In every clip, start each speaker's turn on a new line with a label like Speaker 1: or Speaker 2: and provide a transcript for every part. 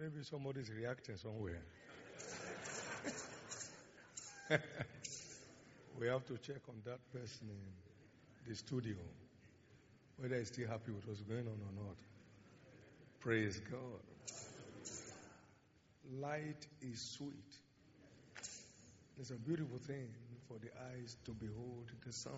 Speaker 1: Maybe somebody's reacting somewhere. We have to check on that person in the studio, whether he's still happy with what's going on or not. Praise God. Light is sweet. It's a beautiful thing for the eyes to behold the sun.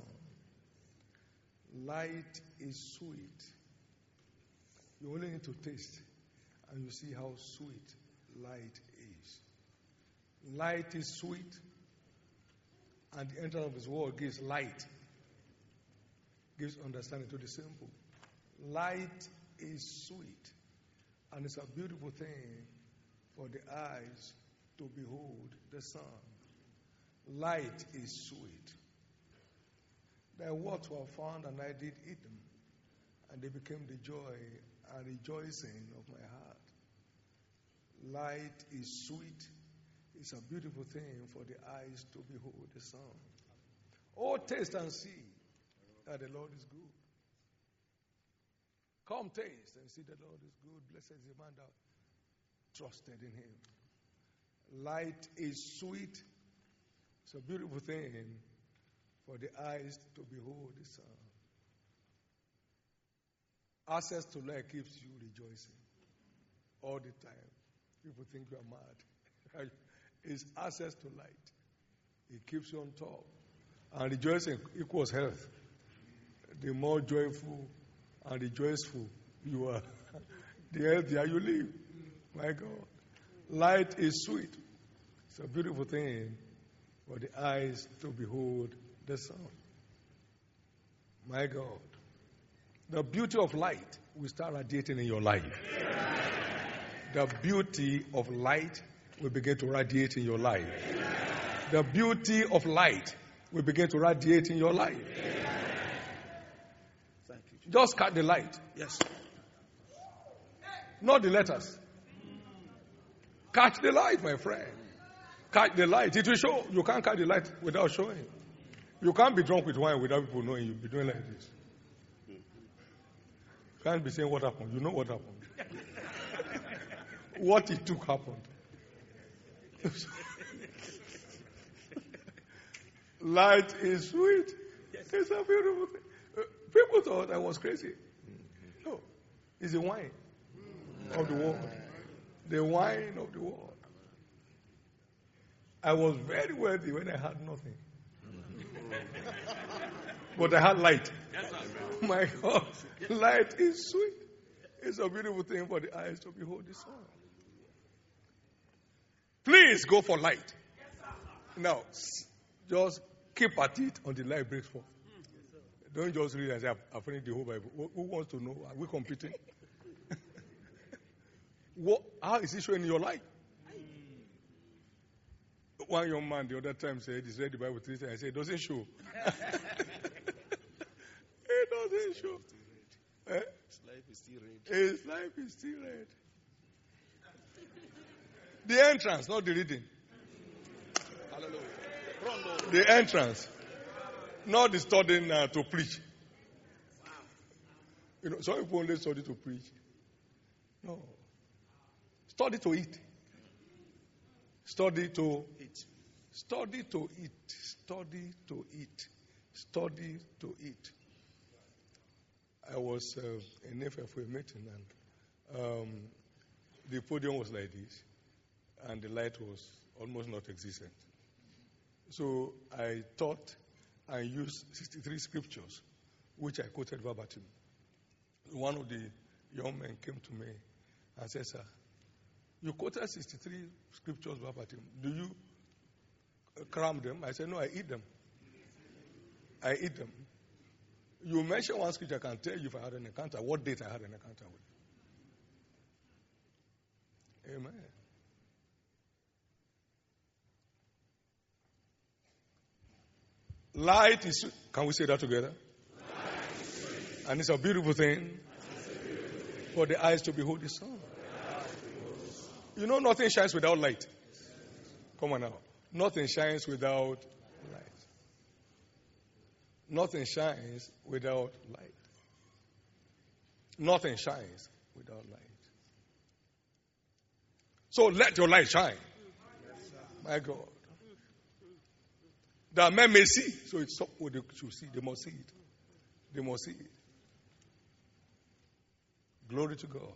Speaker 1: Light is sweet. You only need to taste, and you see how sweet light is. Light is sweet, and the entrance of His word gives light, gives understanding to the simple. Light is sweet, and it's a beautiful thing for the eyes to behold the sun. Light is sweet. Their words were found, and I did eat them, and they became the joy and rejoicing of my heart. Light is sweet. It's a beautiful thing for the eyes to behold the sun. Oh, taste and see that the Lord is good. Come taste and see the Lord is good. Blessed is the man that trusted in Him. Light is sweet. It's a beautiful thing for the eyes to behold the sun. Access to light keeps you rejoicing all the time. People think you are mad. It's access to light. It keeps you on top. And rejoicing equals health. The more joyful and rejoiceful you are, the healthier you live. My God. Light is sweet. It's a beautiful thing for the eyes to behold the sun. My God. The beauty of light will start radiating in your life. The beauty of light will begin to radiate in your life. The beauty of light will begin to radiate in your life.
Speaker 2: Thank you.
Speaker 1: Just catch the light.
Speaker 2: Yes.
Speaker 1: Not the letters. Catch the light, my friend. Catch the light. It will show. You can't catch the light without showing. You can't be drunk with wine without people knowing you'll be doing like this. You can't be saying what happened. You know what happened. What it took happened. Light is sweet. It's a beautiful thing. People thought I was crazy. No. It's the wine of the world. The wine of the world. I was very wealthy when I had nothing. But I had light. My God. Light is sweet. It's a beautiful thing for the eyes to behold the sun. Please go for light. Now, just keep at it until light breaks forth. Don't just read and say, I've finished the whole Bible. Who wants to know? Are we competing? How is it showing in your life? One young man the other time said, he's read the Bible 3 times. I said, it doesn't show. It doesn't show.
Speaker 2: His life is still red.
Speaker 1: His life is still red. The entrance, not the reading.
Speaker 2: Hallelujah.
Speaker 1: The entrance, not the studying to preach. You know, some people only study to preach. No. Study to eat. Study to eat. Study to eat. Study to eat. Study to eat. I was in Nefa for a meeting, and the podium was like this, and the light was almost not existent. So I taught and used 63 scriptures, which I quoted verbatim. One of the young men came to me and said, "Sir, you quoted 63 scriptures verbatim. Do you cram them?" I said, "No, I eat them. I eat them. You mention one scripture, I can tell you if I had an encounter, what date I had an encounter with." Amen. Light is sweet. Can we say that together? And it's a beautiful thing for the eyes to behold the sun. You know, nothing shines without light. Come on now. Nothing shines without light. Nothing shines without light. Nothing shines without light. So let your light shine. My God. That men may see. So it's what they should see. They must see it. They must see it. Glory to God.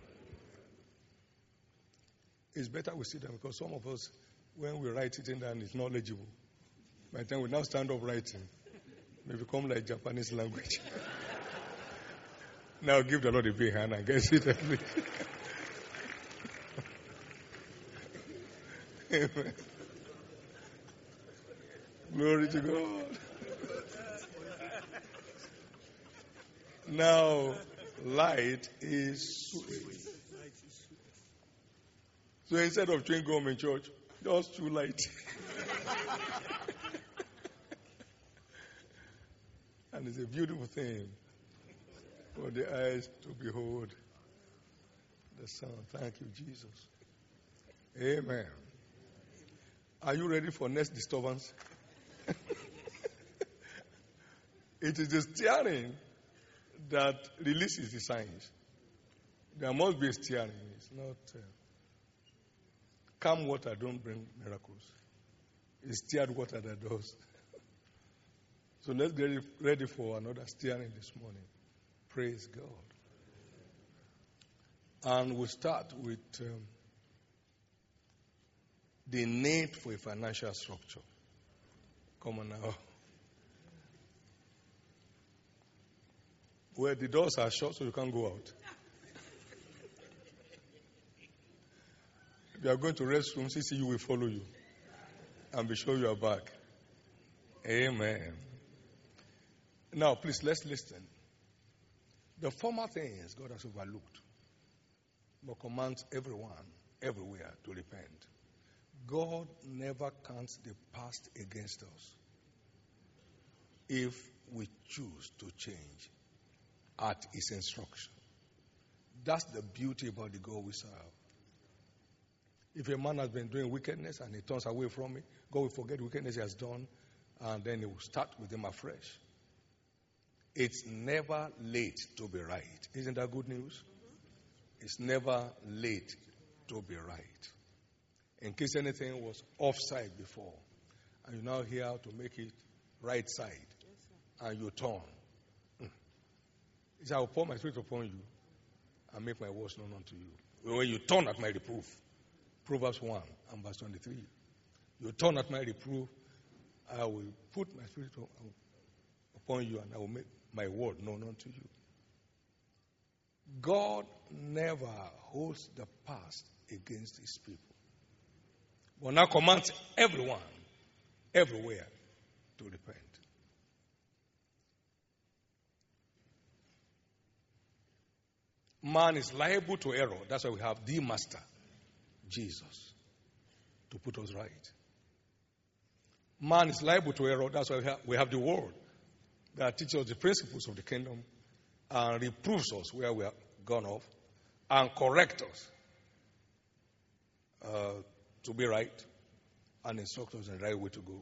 Speaker 1: It's better we see them because some of us, when we write it in there and it's not legible, by the time we now stand up writing, we become like Japanese language. Now give the Lord a big hand and get seated. Amen. Glory to God. Now, light is sweet. So instead of chewing gum in church, just chew light. And it's a beautiful thing for the eyes to behold the Son. Thank you, Jesus. Amen. Are you ready for next disturbance? It is the steering that releases the signs. There must be a steering. It's not calm water don't bring miracles. It's steered water that does. So let's get ready for another steering this morning. Praise God. And we'll start with the need for a financial structure. Come on now. Where the doors are shut so you can't go out. If you are going to restroom, CCU will follow you and be sure you are back. Amen. Now, please, let's listen. The former things God has overlooked, but commands everyone, everywhere to repent. God never counts the past against us if we choose to change at His instruction. That's the beauty about the God we serve. If a man has been doing wickedness and he turns away from it, God will forget the wickedness he has done, and then He will start with him afresh. It's never late to be right. Isn't that good news? Mm-hmm. It's never late to be right. In case anything was offside before, and you now hear how to make it right side, yes, and you turn. He said, I will pour my spirit upon you and make my words known unto you. When you turn at my reproof, Proverbs 1 and verse 23. You turn at my reproof, I will put my spirit upon you and I will make my word known unto you. God never holds the past against His people. But now commands everyone, everywhere, to repent. Man is liable to error. That's why we have the Master, Jesus, to put us right. Man is liable to error. That's why we have the Word that teaches us the principles of the kingdom and reproves us where we have gone off and corrects us to be right and instructs us in the right way to go.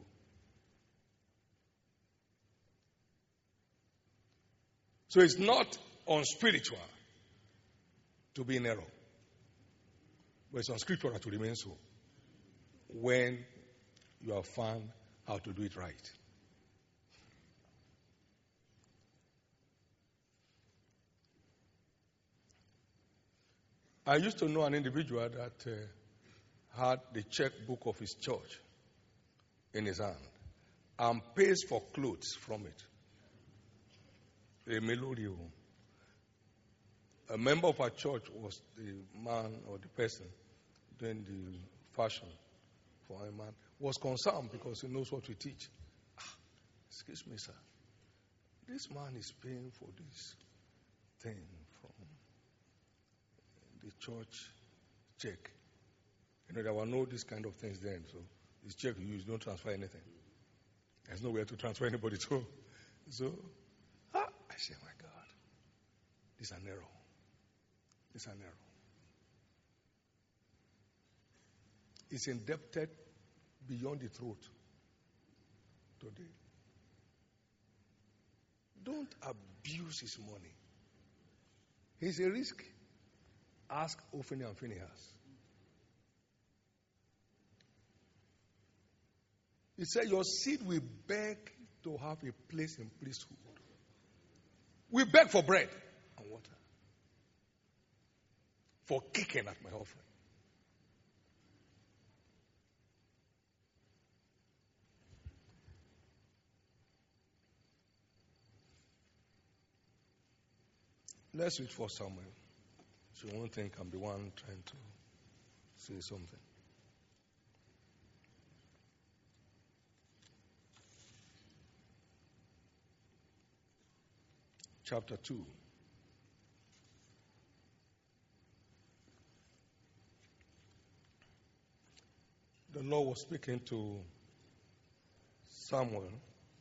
Speaker 1: So it's not unspiritual to be in error, but it's unscriptural to remain so when you have found how to do it right. I used to know an individual that had the checkbook of his church in his hand and pays for clothes from it. A member of our church was the man or the person doing the fashion for a man, was concerned because he knows what we teach. Excuse me, sir. This man is paying for this thing from the church check. You know, there were no this kind of things then, so this check you use, don't transfer anything. There's nowhere to transfer anybody to. So, I say, my God, this is an error. It's an error. It's indebted beyond the throat today. Don't abuse his money. He's a risk. Ask Ophni and Phinehas. He said, your seed will beg to have a place in priesthood. We beg for bread and water. For kicking at my offering. Let's read for Samuel. So you won't think I'm the one trying to say something. Chapter 2. The Lord was speaking to Samuel.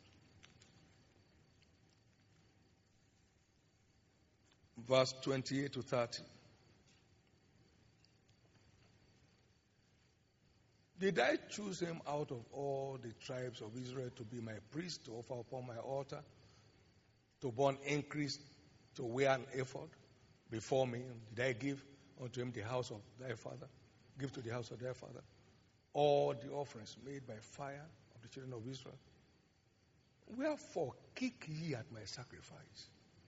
Speaker 1: Verse 28 to 30. Did I choose him out of all the tribes of Israel to be my priest, to offer upon my altar, to burn increase, to wear an ephod before me? Did I give unto him the house of thy father? Give to the house of thy father all the offerings made by fire of the children of Israel? Wherefore kick ye at my sacrifice,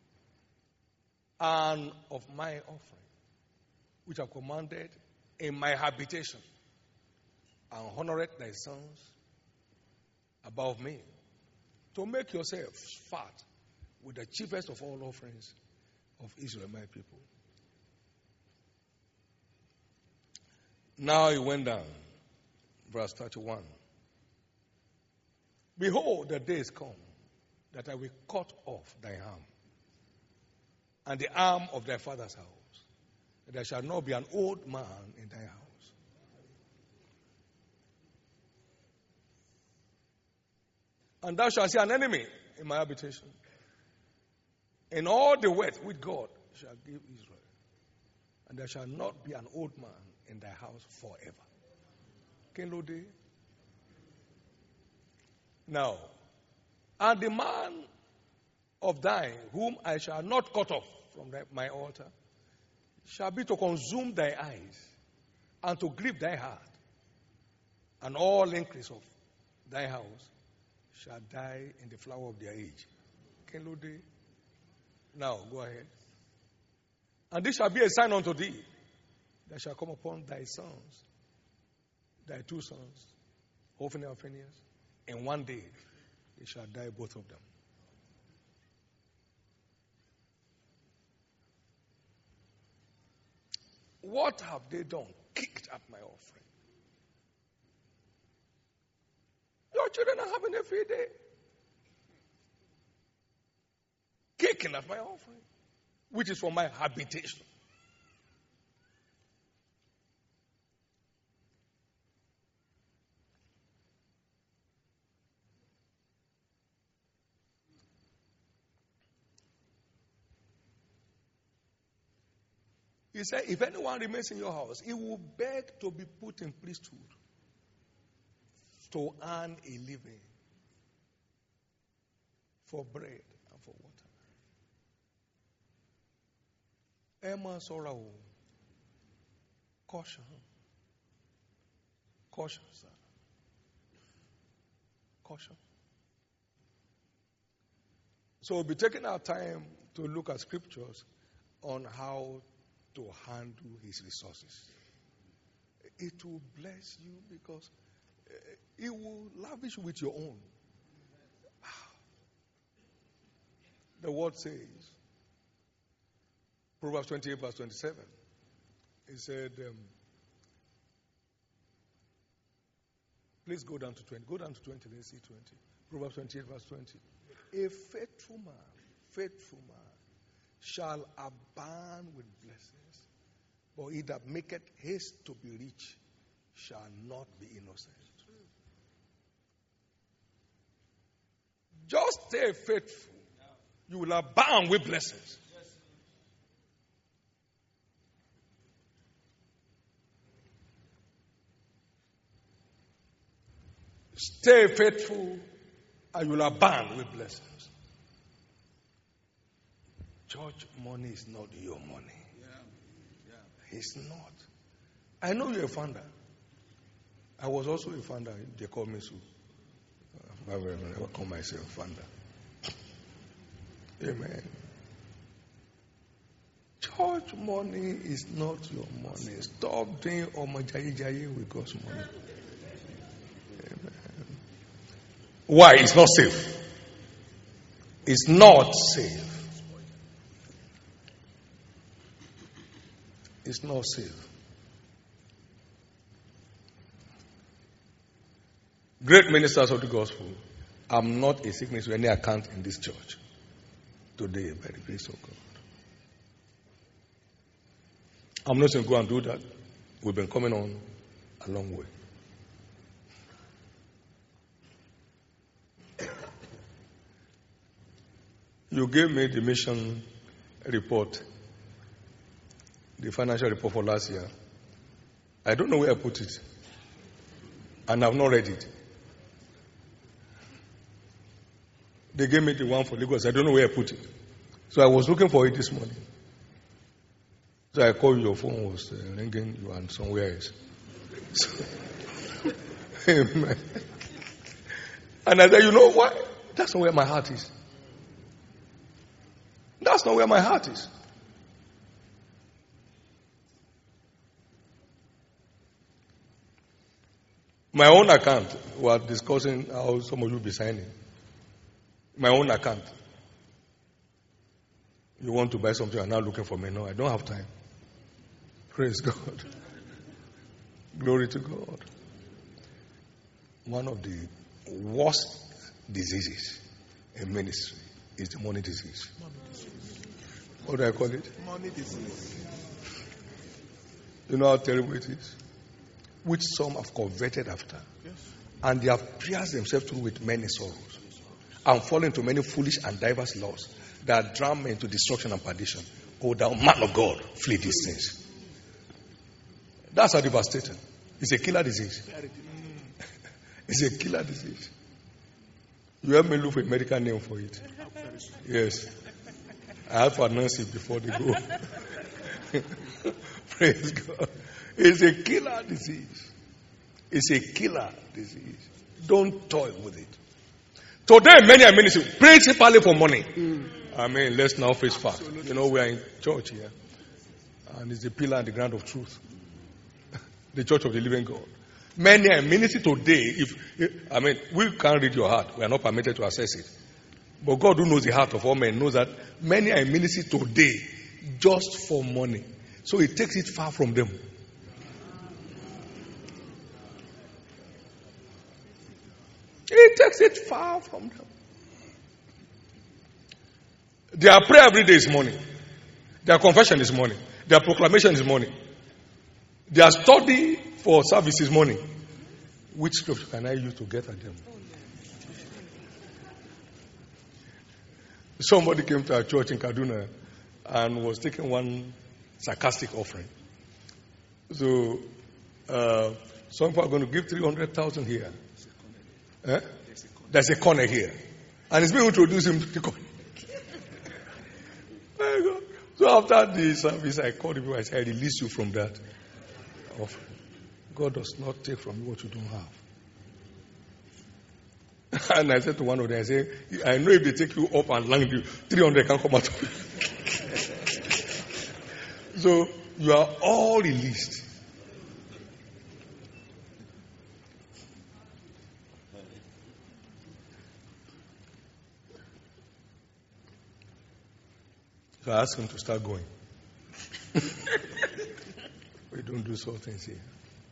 Speaker 1: and of my offering, which I commanded in my habitation, and honoreth thy sons above me, to make yourself fat with the chiefest of all offerings of Israel, my people. Now he went down, verse 31. Behold, the days come that I will cut off thy arm, and the arm of thy father's house, that there shall not be an old man in thy house. And thou shalt see an enemy in my habitation. In all the wealth which God shall give Israel, and there shall not be an old man in thy house forever. Kenlode. Now, and the man of thine, whom I shall not cut off from my altar, shall be to consume thy eyes, and to grieve thy heart, and all increase of thy house shall die in the flower of their age. Kenlode. Now, go ahead. And this shall be a sign unto thee, that shall come upon thy sons, thy two sons, Hophni and Phinehas, in one day they shall die, both of them. What have they done? Kicked at my offering. Your children are having a free day. Kicking at my offering, which is for my habitation. He said, if anyone remains in your house, he will beg to be put in priesthood to earn a living for bread and for water. Emma Sorrow. Caution. Caution, sir. Caution. So we'll be taking our time to look at scriptures on how to handle his resources. It will bless you because it will lavish with your own. The word says, Proverbs 28 verse 27, it said, please go down to 20. Go down to 20, let's see 20. Proverbs 28 verse 20. A faithful man shall abound with blessings, but he that maketh haste to be rich shall not be innocent. Just stay faithful. You will abound with blessings. Stay faithful and you will abound with blessings. Church money is not your money. It's not. I know you're a founder. I was also a founder. They call me so. I will never call myself founder. Amen. Church money is not your money. Stop doing omajayi with God's money. Amen. Why? It's not safe. It's not safe. It's not safe. Great ministers of the gospel. I'm not a sickness to any account in this church today by the grace of God. I'm not going to go and do that. We've been coming on a long way. You gave me the mission report, the financial report for last year. I don't know where I put it. And I've not read it. They gave me the one for Lagos. I don't know where I put it. So I was looking for it this morning. So I called you, your phone was ringing, you were somewhere else. So, amen. And I said, you know what? That's not where my heart is. That's not where my heart is. My own account, we are discussing how some of you will be signing. My own account. You want to buy something and now looking for me. No, I don't have time. Praise God. Glory to God. One of the worst diseases in ministry is the money disease. What do I call it?
Speaker 2: Money disease.
Speaker 1: You know how terrible it is? Which some have converted after.
Speaker 2: Yes.
Speaker 1: And they have pierced themselves through with many sorrows. And fallen into many foolish and diverse laws that drown men into destruction and perdition. Oh, thou man of God, flee these things. That's how devastating. It's a killer disease. It's a killer disease. You help me look for a medical name for it. Yes. I have to announce it before they go. Praise God. It's a killer disease. It's a killer disease. Don't toy with it. Today, many are ministry principally for money. I mean, let's now face fact. You know, we are in church here. And it's the pillar and the ground of truth. The church of the living God. Many are in ministry today. We can't read your heart. We are not permitted to access it. But God, who knows the heart of all men, knows that many are in ministry today just for money. So He takes it far from them. He takes it far from them. Their prayer every day is money. Their confession is money. Their proclamation is money. Their study for service is money. Which scripture can I use to get at them? Somebody came to our church in Kaduna and was taking one sarcastic offering. So, some people are going to give 300,000 here. There's a corner here. And it's been introduced him to the corner. So after the service, I called him. I said, I release you from that offering. God does not take from you what you don't have. And I said to one of them, I said, I know if they take you up and land you, 300 can come out of you. So you are all released. So I asked him to start going. We don't do such things here.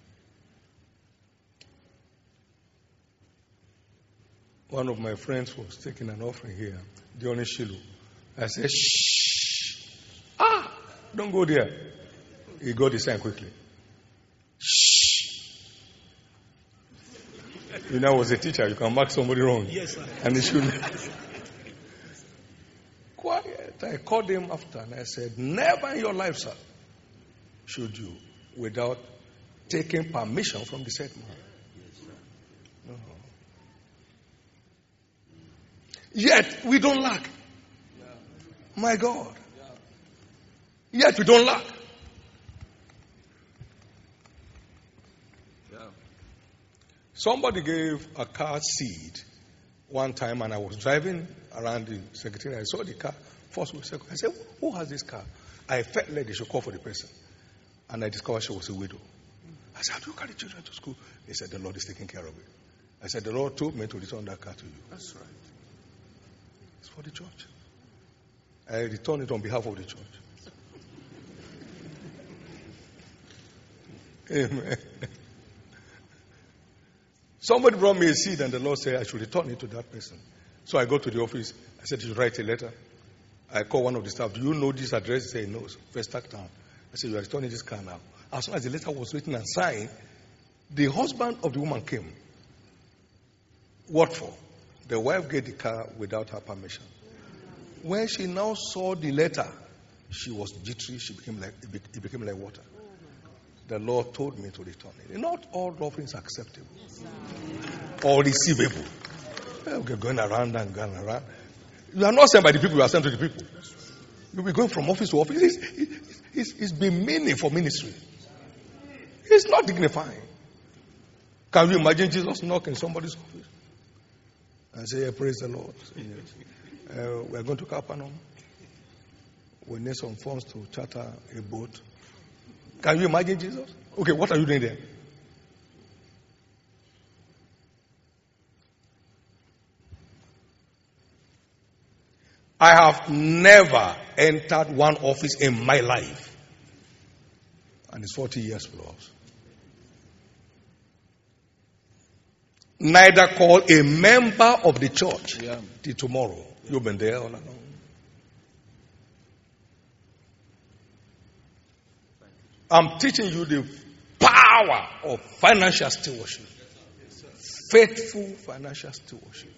Speaker 1: One of my friends was taking an offering here during Shiloh. I said, shh. Don't go there. He got the sign quickly. Shh. You know, I was a teacher. You can mark somebody wrong.
Speaker 2: Yes, sir.
Speaker 1: And he shouldn't. Quiet. I called him after and I said, never in your life, sir, should you, without taking permission from the said man. No. Yet we don't lack. My God. Yet we don't lack. Somebody gave a car seed one time, and I was driving around the secretariat. I saw the car. First week, second. I said, who has this car? I felt like they should call for the person. And I discovered she was a widow. I said, how do you carry children to school? They said, the Lord is taking care of it. I said, the Lord told me to return that car to you.
Speaker 2: That's right.
Speaker 1: It's for the church. I returned it on behalf of the church. Amen. Somebody brought me a seed and the Lord said I should return it to that person. So I go to the office. I said, you should write a letter. I call one of the staff. Do you know this address? He said, no. First Town. I said, you are returning this car now. As soon as the letter was written and signed, the husband of the woman came. What for? The wife gave the car without her permission. When she now saw the letter, she was jittery. It became like water. The Lord told me to return it. Not all offerings are acceptable or receivable. Okay, going around and going around. You are not sent by the people, you are sent to the people. You'll be going from office to office. It's been meaning for ministry. It's not dignifying. Can you imagine Jesus knocking somebody's office and say, yeah, praise the Lord? We're going to Capernaum. We need some funds to charter a boat. Can you imagine Jesus? Okay, what are you doing there? I have never entered one office in my life. And it's 40 years plus. Neither call a member of the church till tomorrow. You've been there all along. I'm teaching you the power of financial stewardship. Faithful financial stewardship.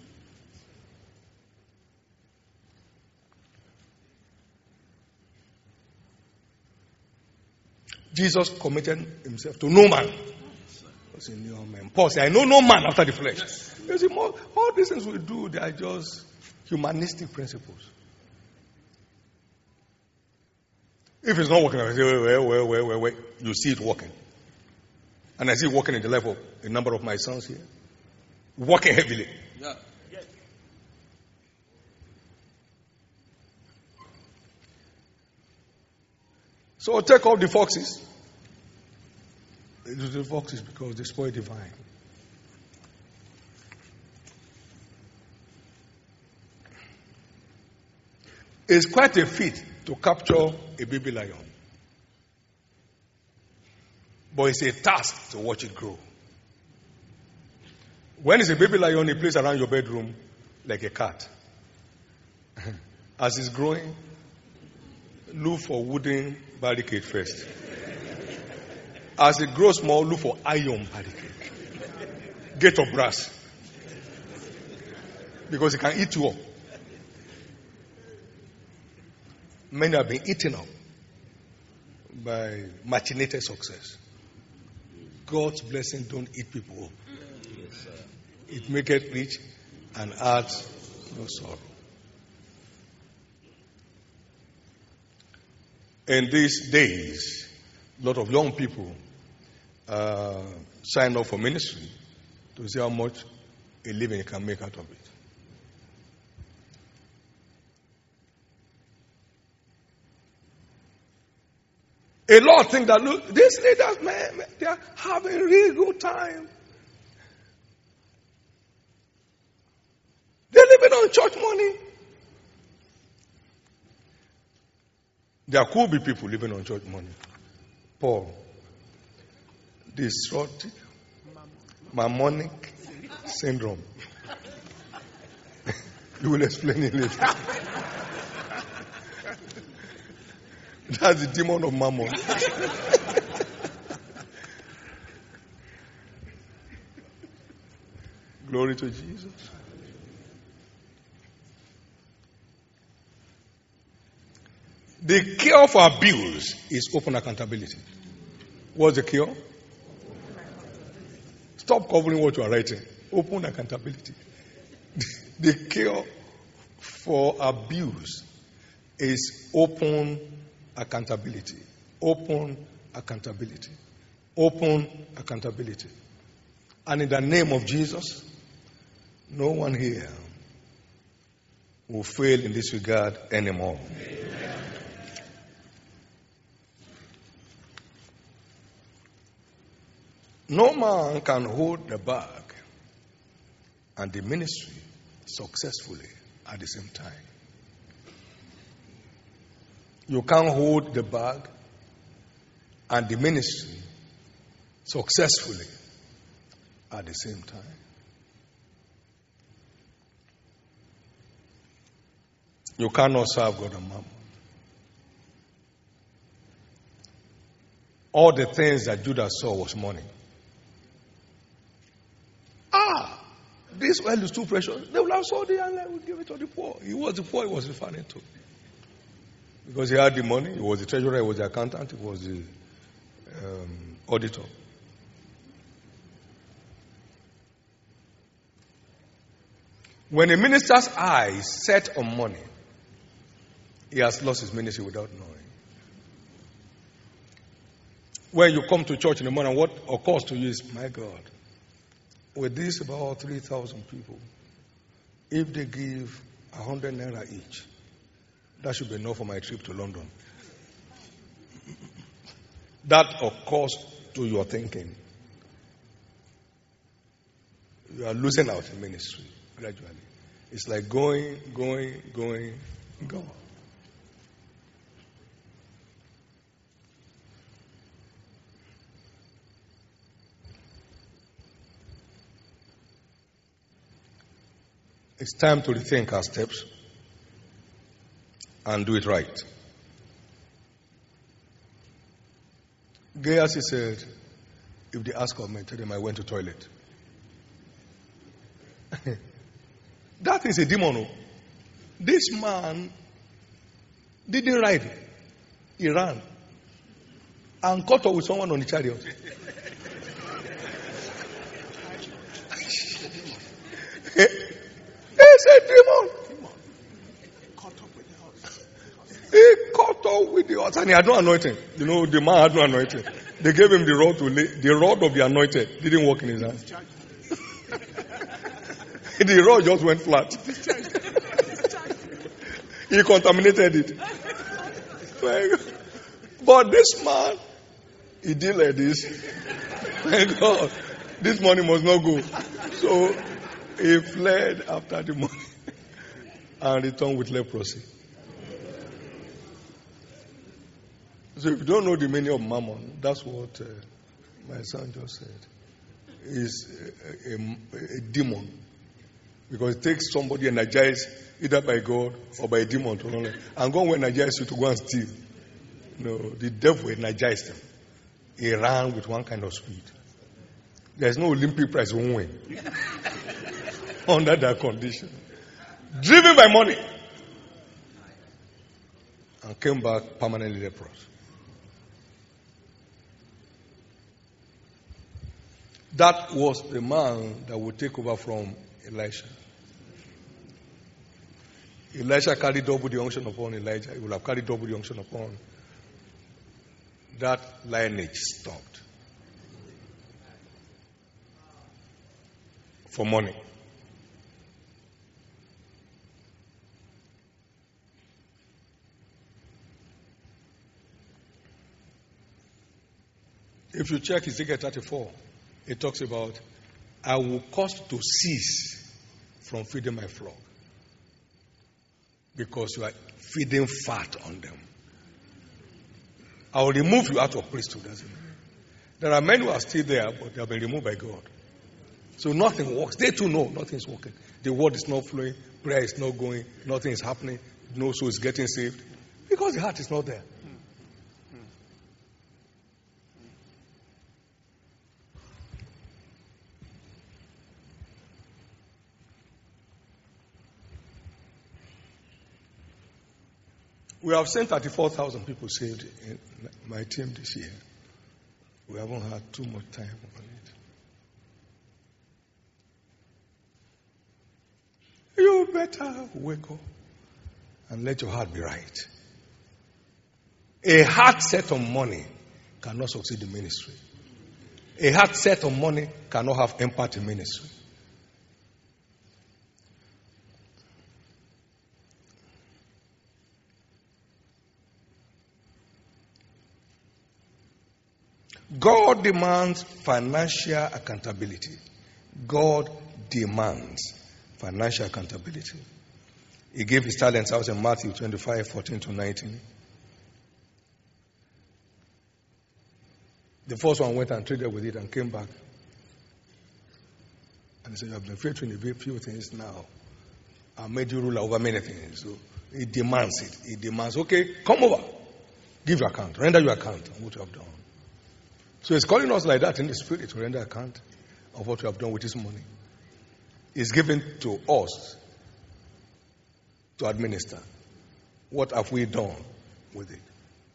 Speaker 1: Jesus committed himself to no man. Paul said, I know no man after the flesh. You see, all these things we do, they are just humanistic principles. If it's not working, I say, wait. You see it working. And I see it working in the life of a number of my sons here. Working heavily. Yeah. So take off the foxes. The foxes because they spoil the vine. It's quite a feat to capture a baby lion. But it's a task to watch it grow. When it's a baby lion, it plays around your bedroom like a cat. As it's growing, look for wooden barricade first. As it grows small, look for iron barricade. Gate of brass. Because it can eat you up. Many have been eaten up by machinated success. God's blessing don't eat people up. It maketh rich and adds no sorrow. In these days, a lot of young people sign up for ministry to see how much a living you can make out of it. A lot think that, look, these leaders, man, they are having a really good time. They're living on church money. There could be people living on church money. Paul, disruptive, mammonic syndrome. You will explain it later. That's the demon of mammon. Glory to Jesus. The cure for abuse is open accountability. What's the cure? Stop covering what you are writing. Open accountability. The cure for abuse is open accountability. Open accountability. Open accountability. And in the name of Jesus, No one here will fail in this regard anymore. No man can hold the bag and the ministry successfully at the same time. You can't hold the bag and the ministry successfully at the same time. You cannot serve God and Mammon. All the things that Judas saw was money. This oil is too precious. They will have sold it and will give it to the poor. It was the poor he was referring to. Because he had the money. He was the treasurer, he was the accountant, he was the auditor. When a minister's eye is set on money, he has lost his ministry without knowing. When you come to church in the morning, what occurs to you is, my God, with this about 3,000 people, if they give 100 naira each, that should be enough for my trip to London. That occurs to your thinking. You are losing out in ministry gradually. It's like going. It's time to rethink our steps and do it right. Gehazi said, if they ask of me, tell them I went to toilet. That is a demon. Oh. This man didn't ride. He ran and caught up with someone on the chariot. It's a demon. He caught up with the horse and he had no anointing. You know, the man had no anointing. They gave him the rod to lay. The rod of the anointed didn't work in his hand. The rod just went flat. He contaminated it. But this man, he did like this. Thank God. This money must not go. So he fled after the money and returned with leprosy. So if you don't know the meaning of mammon, that's what my son just said. Is a demon. Because it takes somebody energized either by God or by a demon to run. And God will energize you to go and steal. No, the devil energized him. He ran with one kind of speed. There's no Olympic prize he won't win. Under that condition. Driven by money. And came back permanently leprous. That was the man that would take over from Elisha. Elisha carried double the unction upon Elijah. He would have carried double the unction upon. That lineage stopped. For money. If you check Ezekiel 34, it talks about, I will cause to cease from feeding my flock because you are feeding fat on them. I will remove you out of priesthood. There are men who are still there, but they have been removed by God. So nothing works. They too know nothing is working. The word is not flowing, prayer is not going, nothing is happening, no soul is getting saved because the heart is not there. We have seen 34,000 people saved in my team this year. We haven't had too much time on it. You better wake up and let your heart be right. A heart set on money cannot succeed in ministry. A heart set on money cannot have impact in ministry. God demands financial accountability. God demands financial accountability. He gave his talents out in Matthew 25:14-19. The first one went and traded with it and came back. And he said, you have been faithful in a few things now. I made you ruler over many things. So he demands it. He demands, okay, come over. Give your account. Render your account of what you have done. So he's calling us like that in the spirit to render account of what we have done with his money. It's given to us to administer. What have we done with it?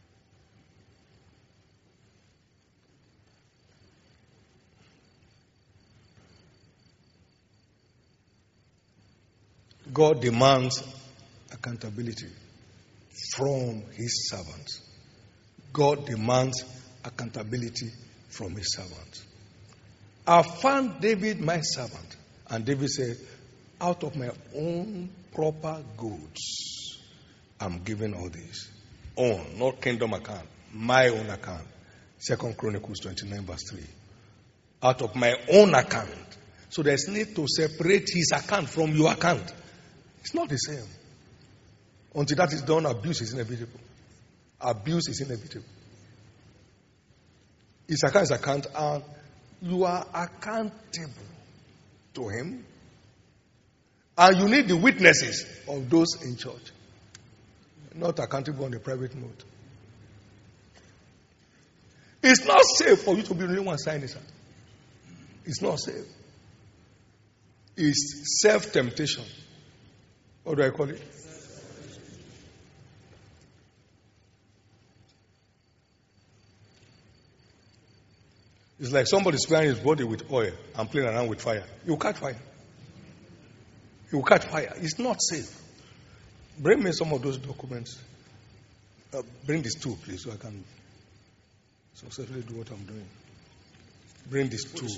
Speaker 1: God demands accountability from his servants. God demands accountability from his servants. I found David my servant. And David said, out of my own proper goods, I'm giving all this. Own, not kingdom account. My own account. 2 Chronicles 29:3. Out of my own account. So there's need to separate his account from your account. It's not the same. Until that is done, abuse is inevitable. Abuse is inevitable. His account is account, and you are accountable to him. And you need the witnesses of those in church. Not accountable on a private note. It's not safe for you to be the only one signing this. It's not safe. It's self-temptation. What do I call it? It's like somebody spraying his body with oil and playing around with fire. You will catch fire. You will catch fire. It's not safe. Bring me some of those documents. Bring this tool, please, so I can successfully do what I'm doing. Bring this tool.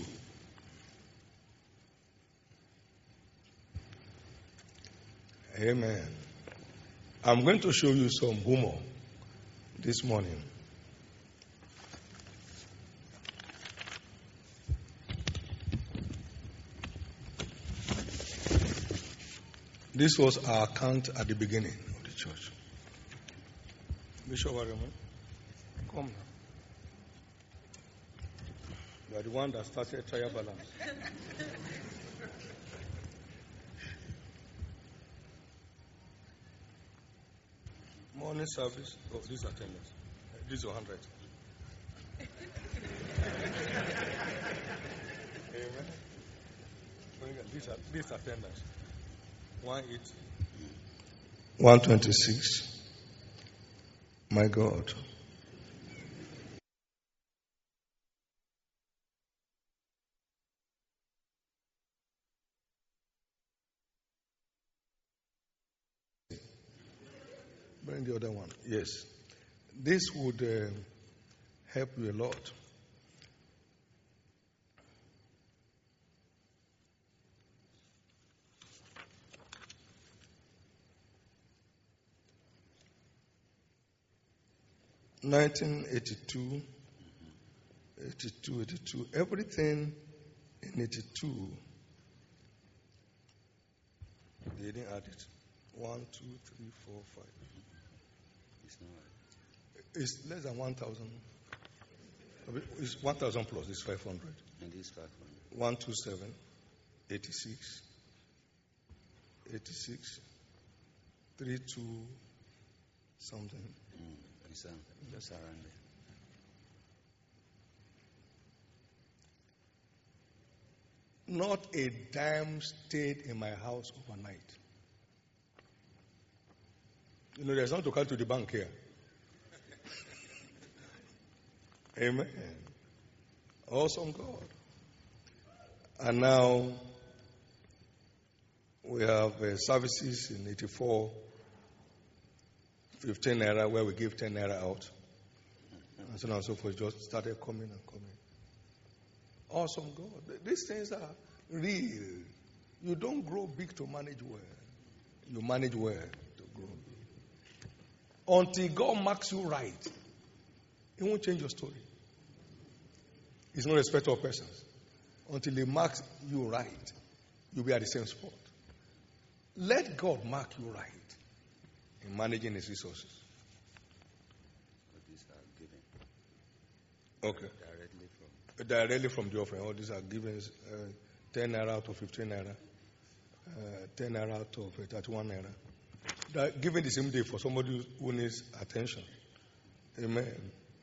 Speaker 1: Amen. I'm going to show you some humor this morning. This was our account at the beginning of the church. Bishop Ariman, come now. You are the one that started trial balance. Morning service. Oh, these attendance. These are 100. Amen. These attendance. 180. 126. My God. Bring the other one. Yes. This would help you a lot. (1982), 82. Everything in 82. They didn't add it. 1, 2, 3, 4, 5.
Speaker 2: It's not.
Speaker 1: It's less than 1,000. It's 1,000 plus. It's 500.
Speaker 2: And this 500.
Speaker 1: 127, 86, 32 something.
Speaker 2: It's just around there.
Speaker 1: Not a dime stayed in my house overnight. You know, there's not to come to the bank here. Amen. Awesome God. And now we have services in 84, 15 naira, where we give 10 naira out. And so on and so forth. Just started coming and coming. Awesome God. These things are real. You don't grow big to manage well. You manage well to grow big. Until God marks you right, He won't change your story. He's no respecter of persons. Until he marks you right, you'll be at the same spot. Let God mark you right in managing his resources.
Speaker 2: But these are given
Speaker 1: Okay.
Speaker 2: directly from
Speaker 1: Directly from the offering. All these are given 10 naira out of 15 naira, 10 naira out of 31 naira. That given the same day for somebody who needs attention. Amen.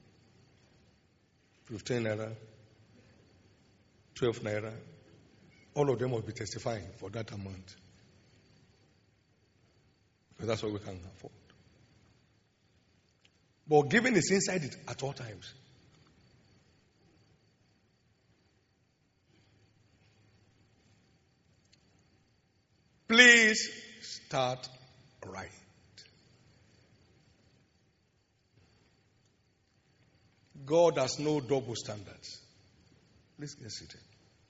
Speaker 1: 15 naira, 12 naira. All of them must be testifying for that amount. Because that's what we can afford. But giving is inside it at all times. Please start right. God has no double standards. Please get seated.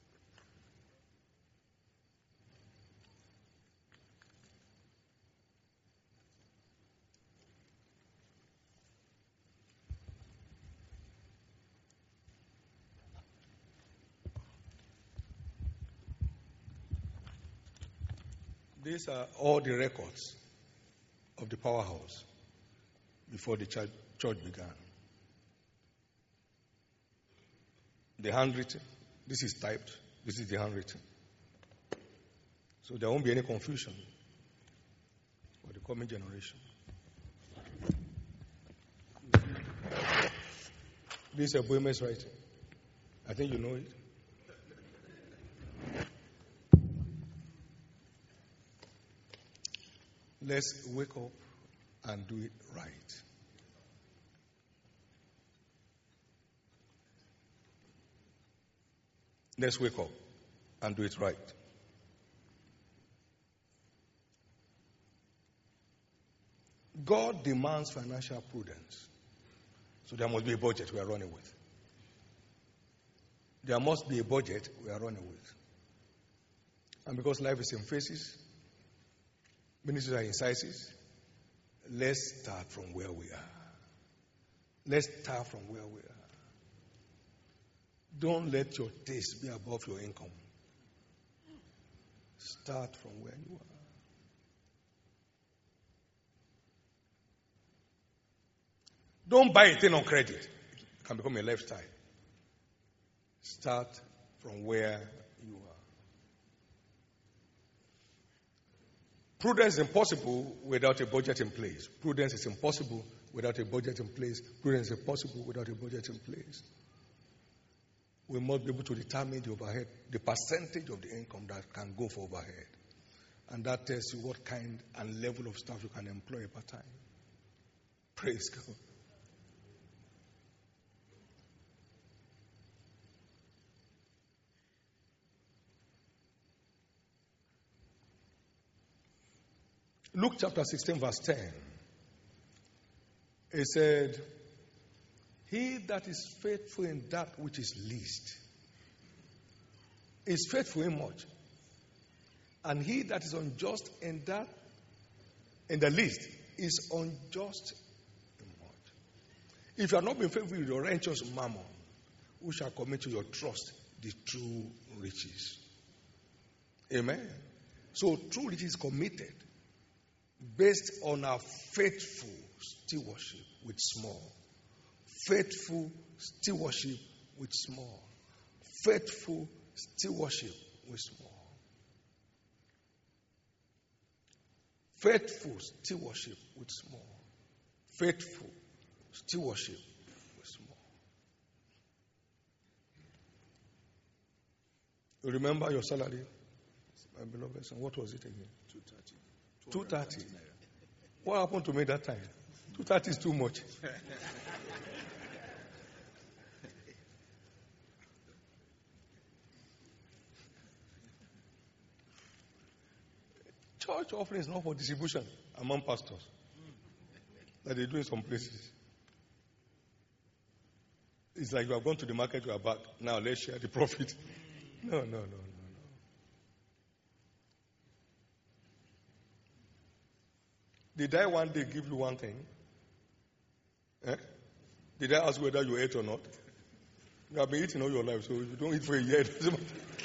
Speaker 1: These are all the records of the powerhouse before the church began. The handwritten, this is typed, this is the handwritten. So there won't be any confusion for the coming generation. This is Boehmer's writing. I think you know it. Let's wake up and do it right. Let's wake up and do it right. God demands financial prudence. So there must be a budget we are running with. There must be a budget we are running with. And because life is in phases, ministries are in sizes, let's start from where we are. Let's start from where we are. Don't let your taste be above your income. Start from where you are. Don't buy a thing on credit. It can become a lifestyle. Start from where you are. Prudence is impossible without a budget in place. Prudence is impossible without a budget in place. Prudence is impossible without a budget in place. We must be able to determine the overhead, the percentage of the income that can go for overhead. And that tells you what kind and level of staff you can employ per time. Praise God. Luke chapter 16 verse 10. It said, he that is faithful in that which is least is faithful in much. And he that is unjust in the least is unjust in much. If you are not being faithful with your righteous mammon, who shall commit to your trust the true riches? Amen. So true riches is committed based on our faithful stewardship with small. Faithful stewardship with small. Faithful stewardship with small. Faithful stewardship with small. Faithful stewardship with small. You remember your salary, my beloved son? What was it again? 230. What happened to me that time? 230 is too much. Church offering is not for distribution among pastors that they do in some places. It's like you have gone to the market, you are back. Now let's share the profit. No. Did I one day give you one thing? Did I ask whether you ate or not? You have been eating all your life, so if you don't eat for a year, it doesn't matter.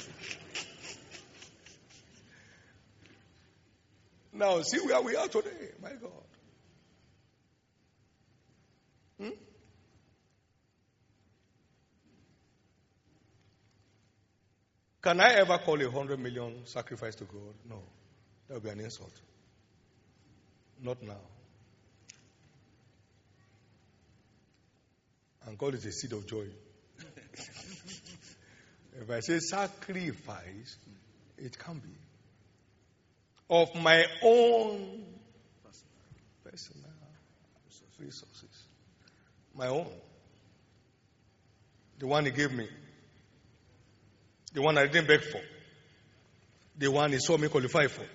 Speaker 1: Now, see where we are today. My God. Can I ever call 100 million sacrifice to God? No. That would be an insult. Not now. And God is a seed of joy. If I say sacrifice, it can be. Of my own personal resources. My own. The one He gave me. The one I didn't beg for. The one He saw me qualify for.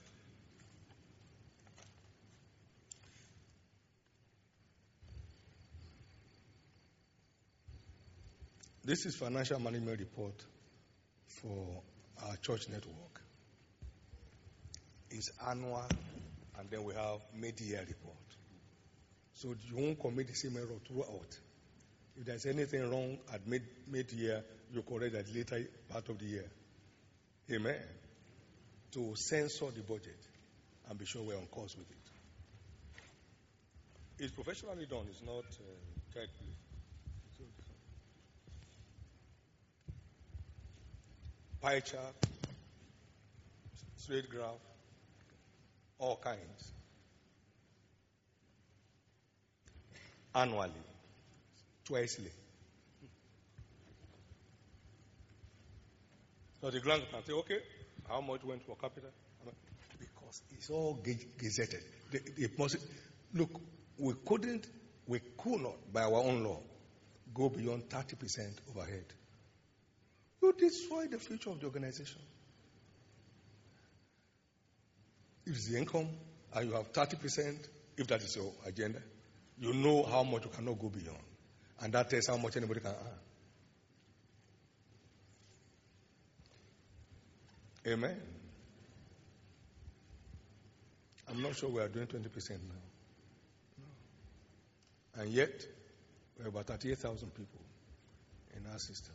Speaker 1: This is financial management report for our church network. It's annual, and then we have mid-year report. So you won't commit the same error throughout. If there's anything wrong at mid-year, you correct at later part of the year. Amen. To censor the budget and be sure we're on course with it. It's professionally done. It's not child play. Pie chart, straight graph, all kinds. Annually, twicely. So the grant can say, okay, how much went for capital? Because it's all gazetted. Look, we could not, by our own law, go beyond 30% overhead. You destroy the future of the organization. If it's the income and you have 30%, if that is your agenda, you know how much you cannot go beyond. And that tells how much anybody can earn. Amen. I'm not sure we are doing 20% now. No. And yet, we have about 38,000 people in our system.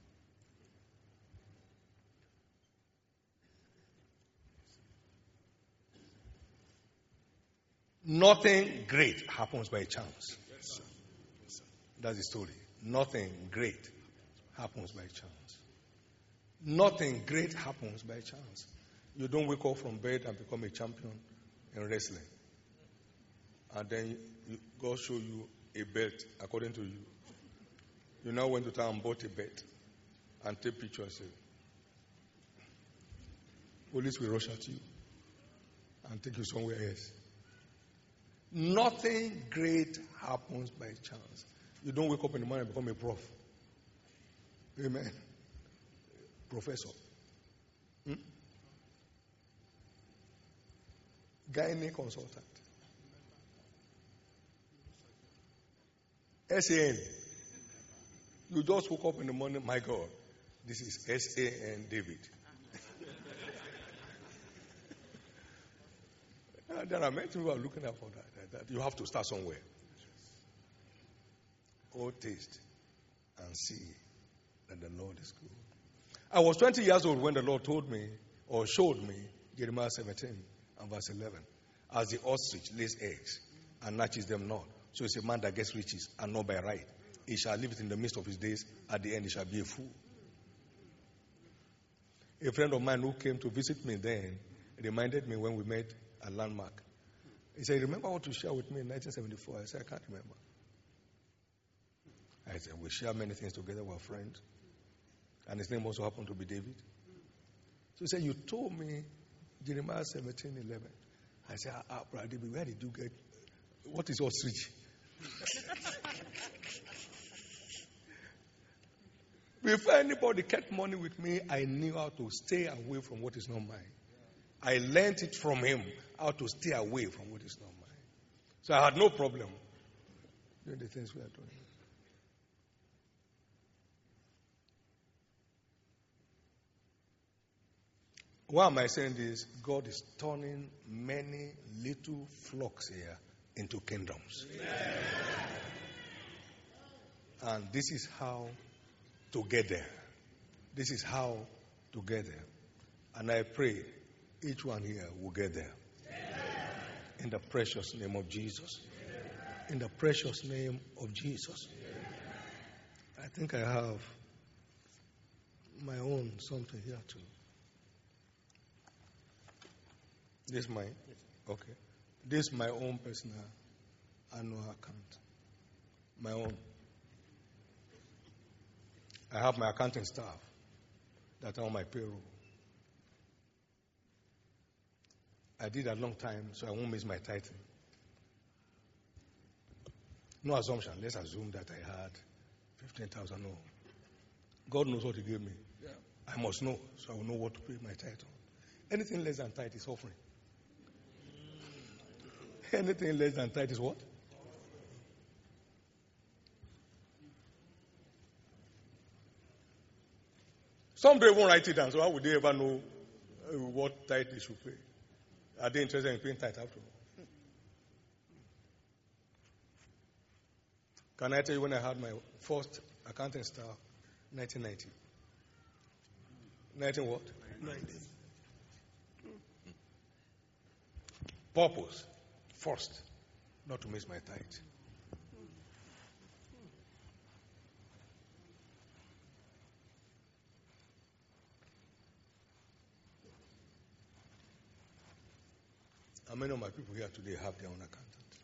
Speaker 1: Nothing great happens by chance. Yes, sir. That's the story. Nothing great happens by chance. Nothing great happens by chance. You don't wake up from bed and become a champion in wrestling. And then God show you a belt according to you. You now went to town and bought a belt and take pictures. Police will rush at you and take you somewhere else. Nothing great happens by chance. You don't wake up in the morning and become a prof. Amen. Professor. Gynae consultant. SAN. You just woke up in the morning, my God, this is SAN David. There are many people who are looking out for that. You have to start somewhere. Oh, taste and see that the Lord is good. I was 20 years old when the Lord told me or showed me Jeremiah 17 and verse 11. As the ostrich lays eggs and natches them not, so is a man that gets riches and not by right. He shall live it in the midst of his days. At the end, he shall be a fool. A friend of mine who came to visit me then reminded me when we met at Landmark. He said, remember what you shared with me in 1974? I said, I can't remember. I said, we share many things together, we're friends. And his name also happened to be David. So he said, you told me Jeremiah 17:11. I said, Brother David, where did you get, what is ostrich? Before anybody kept money with me, I knew how to stay away from what is not mine. I learned it from him, how to stay away from what is not mine. So I had no problem doing the things we are doing. Why am I saying this? God is turning many little flocks here into kingdoms. Yeah. And this is how to get there. This is how to get there. And I pray each one here will get there. In the precious name of Jesus. In the precious name of Jesus. I think I have my own something here too. This is mine? Okay. This is my own personal annual account. My own. I have my accounting staff that are on my payroll. I did a long time, so I won't miss my title. No assumption. Let's assume that I had 15,000. No. God knows what He gave me. Yeah. I must know, so I will know what to pay my title. Anything less than tithe is offering. Anything less than tithe is what? Some people won't write it down, so how would they ever know what tithe they should pay? Are they interested in paying tithe after all? Can I tell you when I had my first accounting staff? 1990. 19 what? 90. Purpose. First, not to miss my tithe. How many of my people here today have their own accountant?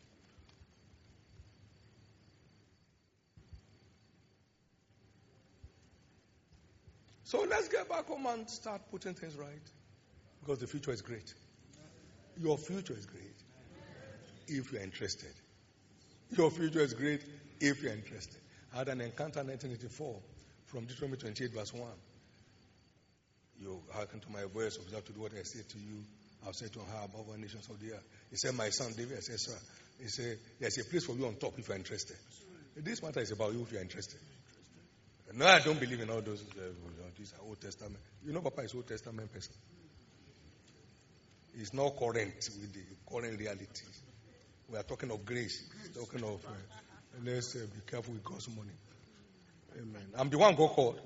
Speaker 1: So let's get back home and start putting things right. Because the future is great. Your future is great if you're interested. Your future is great if you're interested. I had an encounter in 1984 from Deuteronomy 28 verse 1. You hearken to my voice, observe to do what I say to you. I've said to her above all nations of the earth. He said, my son David. I said, sir. He said, there's a place for you on top if you're interested. This matter is about you if you're interested. No, I don't believe in all those. These are Old Testament. You know, Papa is Old Testament person. He's not current with the current reality. We are talking of grace. Talking of, let's be careful with God's money. Amen. I'm the one God called.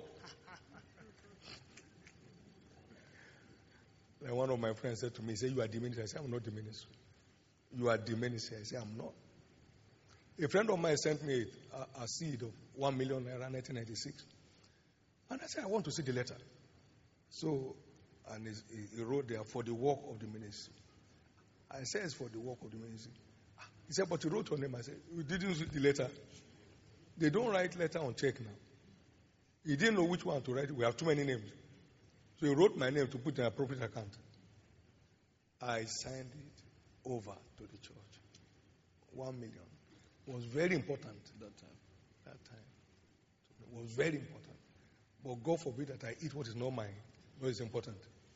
Speaker 1: And one of my friends said to me, he said, you are diminished. I said, I'm not diminished. You are diminished. I said, I'm not. A friend of mine sent me a seed of 1 million naira in 1996. And I said, I want to see the letter. So, and he wrote there, for the work of the ministry. I said, it's for the work of the ministry. He said, but you wrote your name. I said, you didn't read the letter. They don't write letter on check now. He didn't know which one to write. We have too many names. So he wrote my name to put in an appropriate account. I signed it over to the church. 1 million. It was very important that time. It was very important. But God forbid that I eat what is not mine. What is important?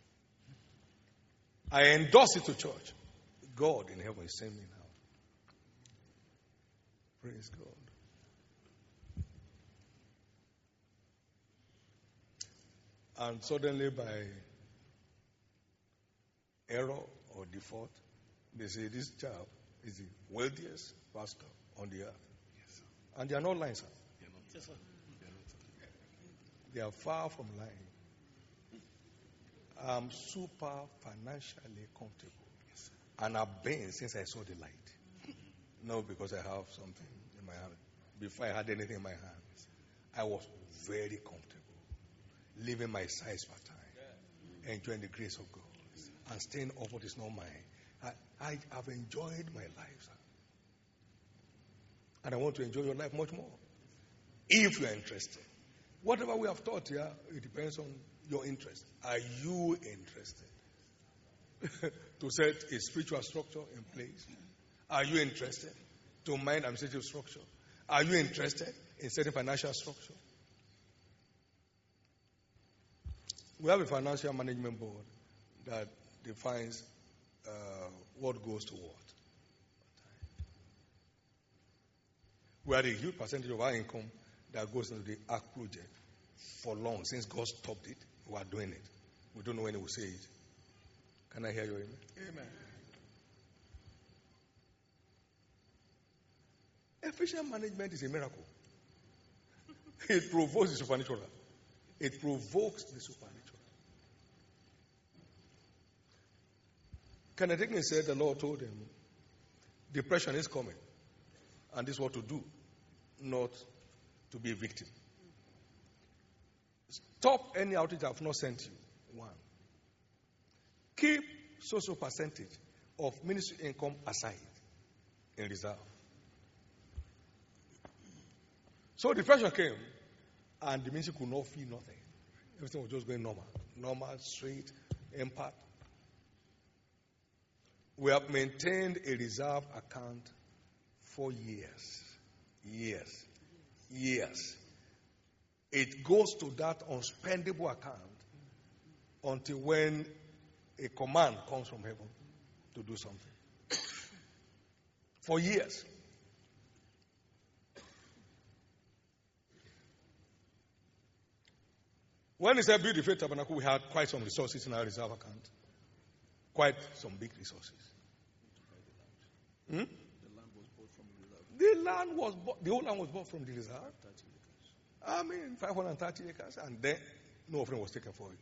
Speaker 1: I endorse it to church. God in heaven is sending me now. Praise God. And suddenly by error or default, they say this child is the wealthiest pastor on the earth. Yes, and they are not lying, sir. They are not. Yes, sir. They are far from lying. I'm super financially comfortable. Yes, and I've been since I saw the light. Not because I have something in my hand. Before I had anything in my hands, I was very comfortable. Living my size part time. Enjoying the grace of God. And staying off what is not mine. I have enjoyed my life, sir. And I want to enjoy your life much more. If you are interested. Whatever we have taught here, it depends on your interest. Are you interested to set a spiritual structure in place? Are you interested to mind administrative structure? Are you interested in setting financial structure? We have a financial management board that defines what goes to what. We had a huge percentage of our income that goes into the ARC project for long. Since God stopped it, we are doing it. We don't know when He will say it. Can I hear you? Amen? Amen. Efficient management is a miracle. It provokes the supernatural. It provokes the supernatural. Kenneth Hagin said the Lord told him, depression is coming. And this is what to do, not to be a victim. Stop any outreach I have not sent you. One. Keep so percentage of ministry income aside in reserve. So depression came, and the ministry could not feel nothing. Everything was just going normal. Normal, straight, impact. We have maintained a reserve account for years. Years. It goes to that unspendable account until when a command comes from heaven to do something. For years. When he said build the faith tabernacle, we had quite some resources in our reserve account. Quite some big resources. The land was bought from the reserve. The whole land was bought from the reserve. 530 acres, and then no offering was taken for it.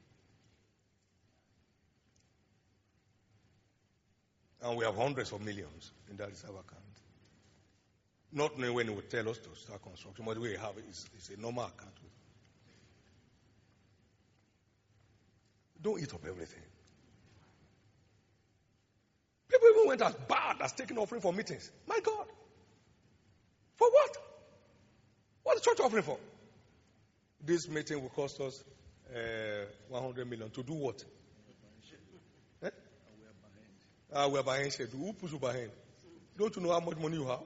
Speaker 1: And we have hundreds of millions in that reserve account. Not knowing when he would tell us to start construction, but we have it's a normal account. Don't eat up everything. People even went as bad as taking offering for meetings. My God. For what? What's the church offering for? This meeting will cost us 100 million. To do what? Eh? We are behind schedule. Who puts you behind? Don't you know how much money you have?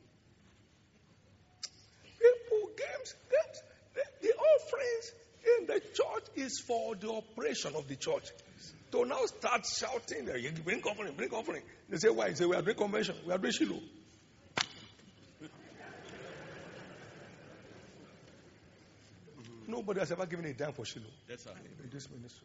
Speaker 1: People, games. The offerings in the church is for the operation of the church. To now start shouting, bring offering. They say, why? They say, we are doing convention. We are doing Shiloh. Nobody has ever given a dime for Shiloh.
Speaker 2: That's how
Speaker 1: in this ministry.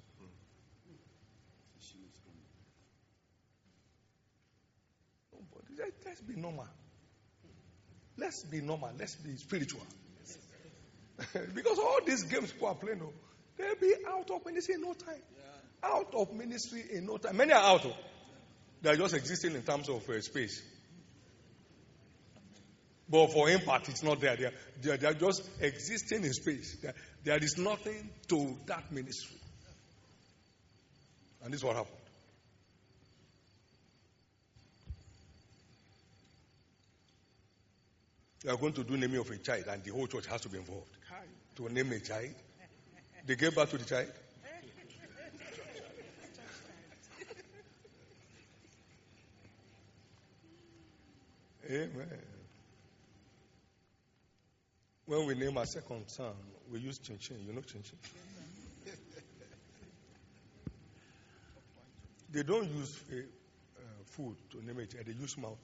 Speaker 1: Nobody. Let's be normal. Let's be normal. Let's be spiritual. Because all these games people are playing, they'll be out of ministry in no time. Yeah. Out of ministry in no time. Many are out. They are just existing in terms of space. But for impact, it's not there. They are just existing in space. There is nothing to that ministry. And this is what happened. They are going to do naming of a child, and the whole church has to be involved. To name a child. They gave birth to the child. Amen. When we name our second son, we use chin-chin. You know chin-chin? They don't use food to name it. They use mouth.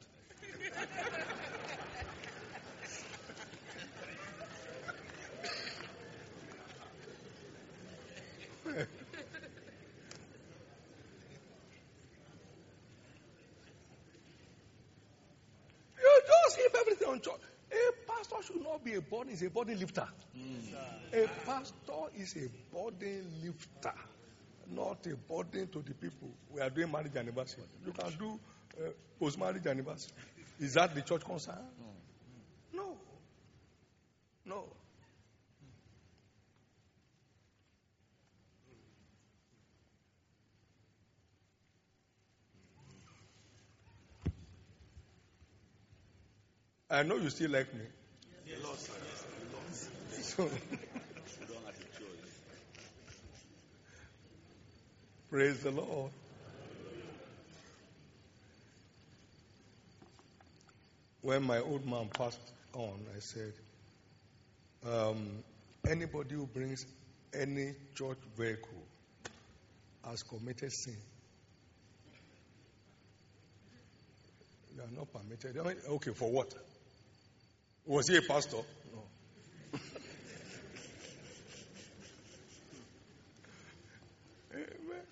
Speaker 1: You just heap everything on church. A pastor should not be a burden, he's a burden lifter. A pastor is a burden lifter, not a burden to the people. We are doing marriage anniversary. You can do post-marriage anniversary. Is that the church concern? No. I know you still like me.
Speaker 2: Yes.
Speaker 1: So,
Speaker 2: You don't have a choice.
Speaker 1: praise the Lord. When my old man passed on, I said, anybody who brings any church vehicle has committed sin. You are not permitted. Okay, for what? Was he a pastor? No. Amen.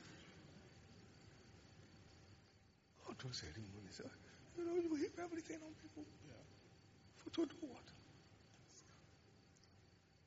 Speaker 1: All those ceremonies, you heap everything on people. Yeah. To do what?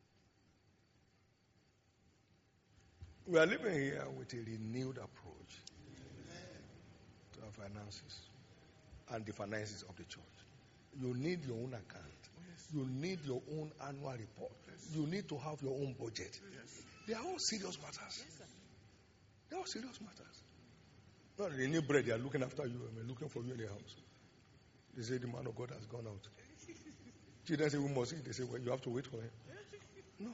Speaker 1: We are living here with a renewed approach to our finances and the finances of the church. You need your own account. You need your own annual report. You need to have your own budget. They are all serious matters. They are all serious matters. Not the new bread, they are looking after you and looking for you in the house. They say the man of God has gone out. Children say we must eat. They say, well, you have to wait for him. No.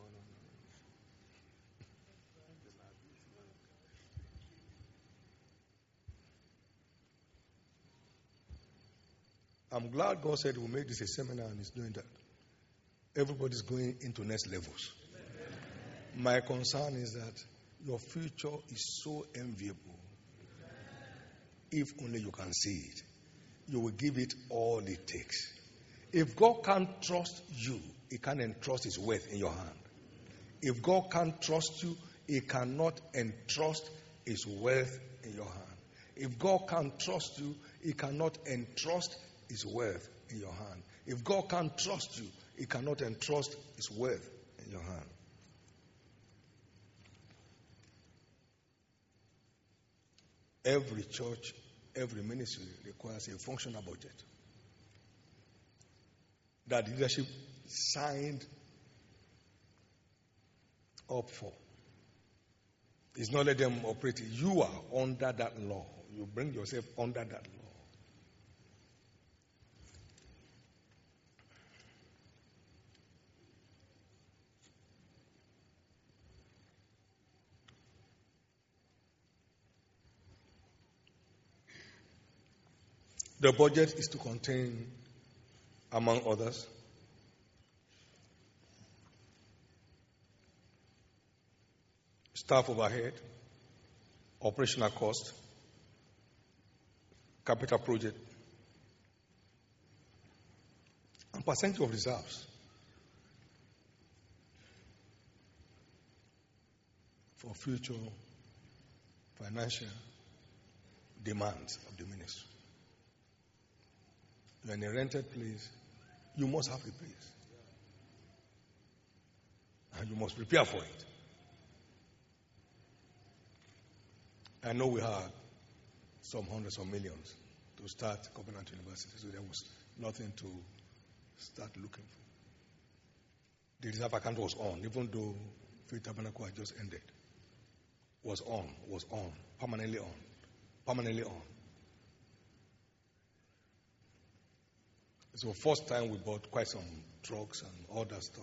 Speaker 1: I'm glad God said we'll make this a seminar and He's doing that. Everybody's going into next levels. My concern is that your future is so enviable. If only you can see it, you will give it all it takes. If God can't trust you, He can't entrust His wealth in your hand. If God can't trust you, He cannot entrust His wealth in your hand. If God can't trust you, He cannot entrust His wealth in your hand. If God can't trust you, He cannot entrust His wealth in your hand. Every church, every ministry requires a functional budget that the leadership signed up for. It's not let them operate. You are under that law. You bring yourself under that law. The budget is to contain, among others, staff overhead, operational cost, capital project, and percentage of reserves for future financial demands of the ministry. You're in a rented place, you must have the place. And you must prepare for it. I know we had some hundreds of millions to start Covenant University, so there was nothing to start looking for. The reserve account was on, even though Faith Tabernacle had just ended. Was on, permanently on. So first time we bought quite some trucks and all that stuff.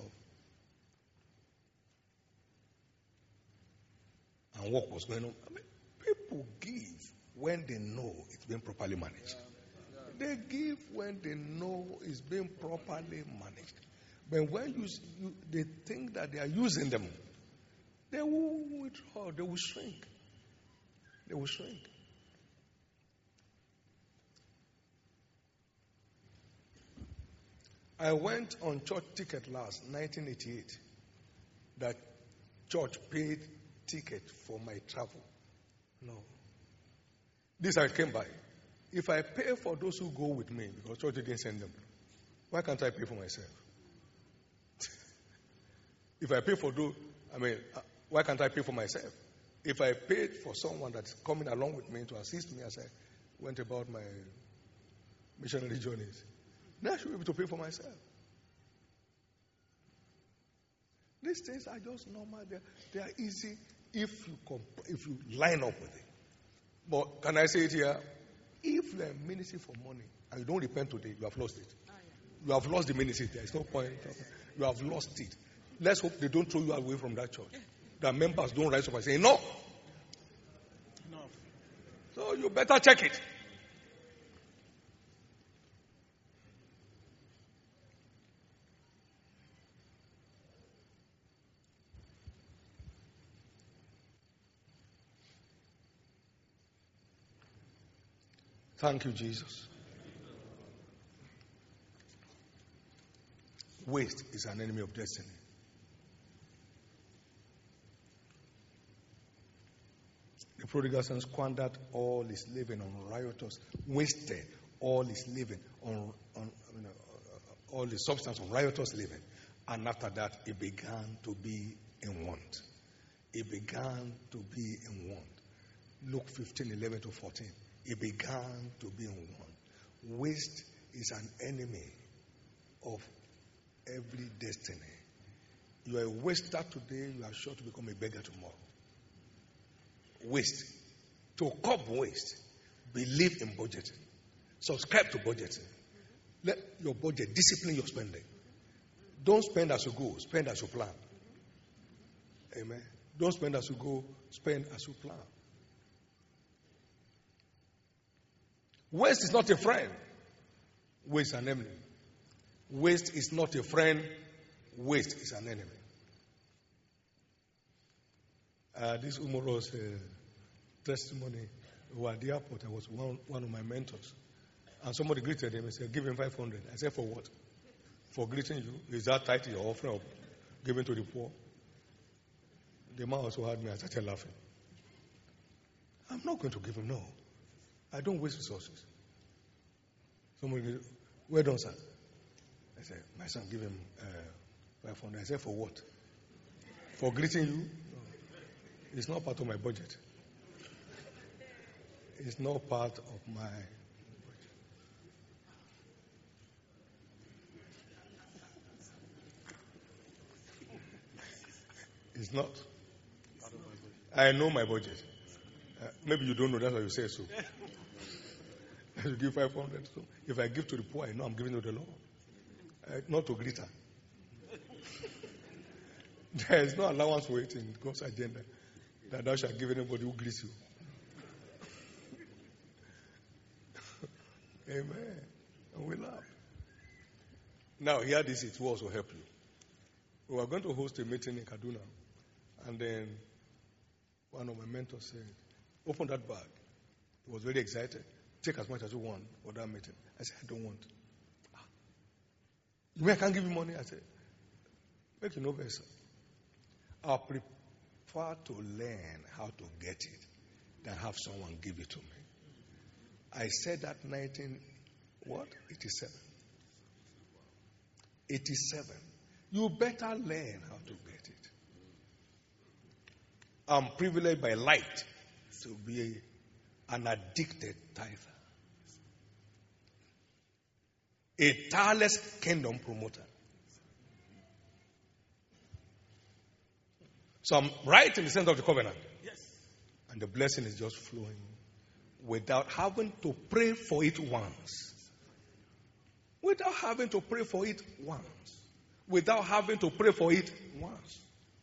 Speaker 1: And work was going on. I mean, people give when they know it's being properly managed. They give when they know it's being properly managed. But when they think that they are using them, they will withdraw, they will shrink. They will shrink. I went on church ticket last, 1988. That church paid ticket for my travel. No. This I came by. If I pay for those who go with me, because church didn't send them, why can't I pay for myself? If I pay for those, why can't I pay for myself? If I paid for someone that's coming along with me to assist me as I went about my missionary journeys, then I should be able to pay for myself. These things are just normal. They are easy if you line up with it. But can I say it here? If you are in ministry for money and you don't repent today, you have lost it. You have lost the ministry. There is no point. You have lost it. Let's hope they don't throw you away from that church. That members don't rise up and say, no. So you better check it. Thank you, Jesus. Waste is an enemy of destiny. The prodigal son squandered all his living on riotous, wasted all his living on all the substance of riotous living. And after that, he began to be in want. He began to be in want. Luke 15:11-14. He began to be in want. Waste is an enemy of every destiny. You are a waster today, you are sure to become a beggar tomorrow. Waste. To curb waste, believe in budgeting. Subscribe to budgeting. Let your budget discipline your spending. Don't spend as you go, spend as you plan. Amen. Don't spend as you go, spend as you plan. Waste is not a friend. Waste is an enemy. Waste is not a friend. Waste is an enemy. This humorous testimony was at the airport. I was one of my mentors. And somebody greeted him and said, give him 500. I said, for what? For greeting you? Is that title you're offering of giving to the poor? The man also had me. I started laughing. I'm not going to give him, no. I don't waste resources. Somebody said, well done, sir. I said, my son, give him 500. I said, for what? For greeting you? No. It's not part of my budget. It's not part of my budget. It's not. I know my budget. Maybe you don't know, that's why you say so. I should give 500. So if I give to the poor, I know I'm giving to the Lord. Not to glitter. There is no allowance for it in God's agenda that thou shalt give anybody who greets you. Amen. And we laugh. Now, hear this, it will also help you. We were going to host a meeting in Kaduna, and then one of my mentors said, open that bag. He was very excited. Take as much as you want for that meeting. I said, I don't want. You mean I can't give you money? I said, make you no better. I prefer to learn how to get it than have someone give it to me. I said that 87. 87. You better learn how to get it. I'm privileged by light to be an addicted tither. A tireless kingdom promoter. So I'm right in the center of the covenant.
Speaker 2: Yes.
Speaker 1: And the blessing is just flowing without having to pray for it once. Without having to pray for it once. Without having to pray for it once.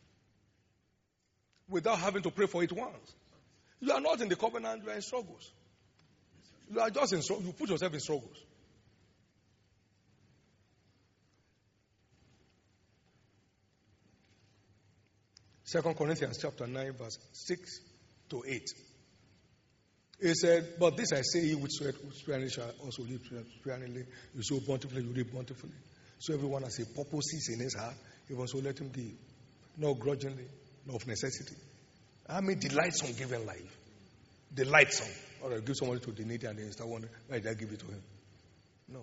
Speaker 1: Without having to pray for it once. You are not in the covenant, you are in struggles. You are just in struggles. You put yourself in struggles. Second Corinthians chapter 9, verse 6-8. He said, but this I say, he which sweat sparingly shall also live sparingly. You sow bountifully, you reap bountifully. So everyone has a purpose in his heart. Even so, let him give. Not grudgingly, not of necessity. I mean, delightsome giving life. Delightsome. Or I give somebody to the needy and they start wondering, why did I give it to him? No.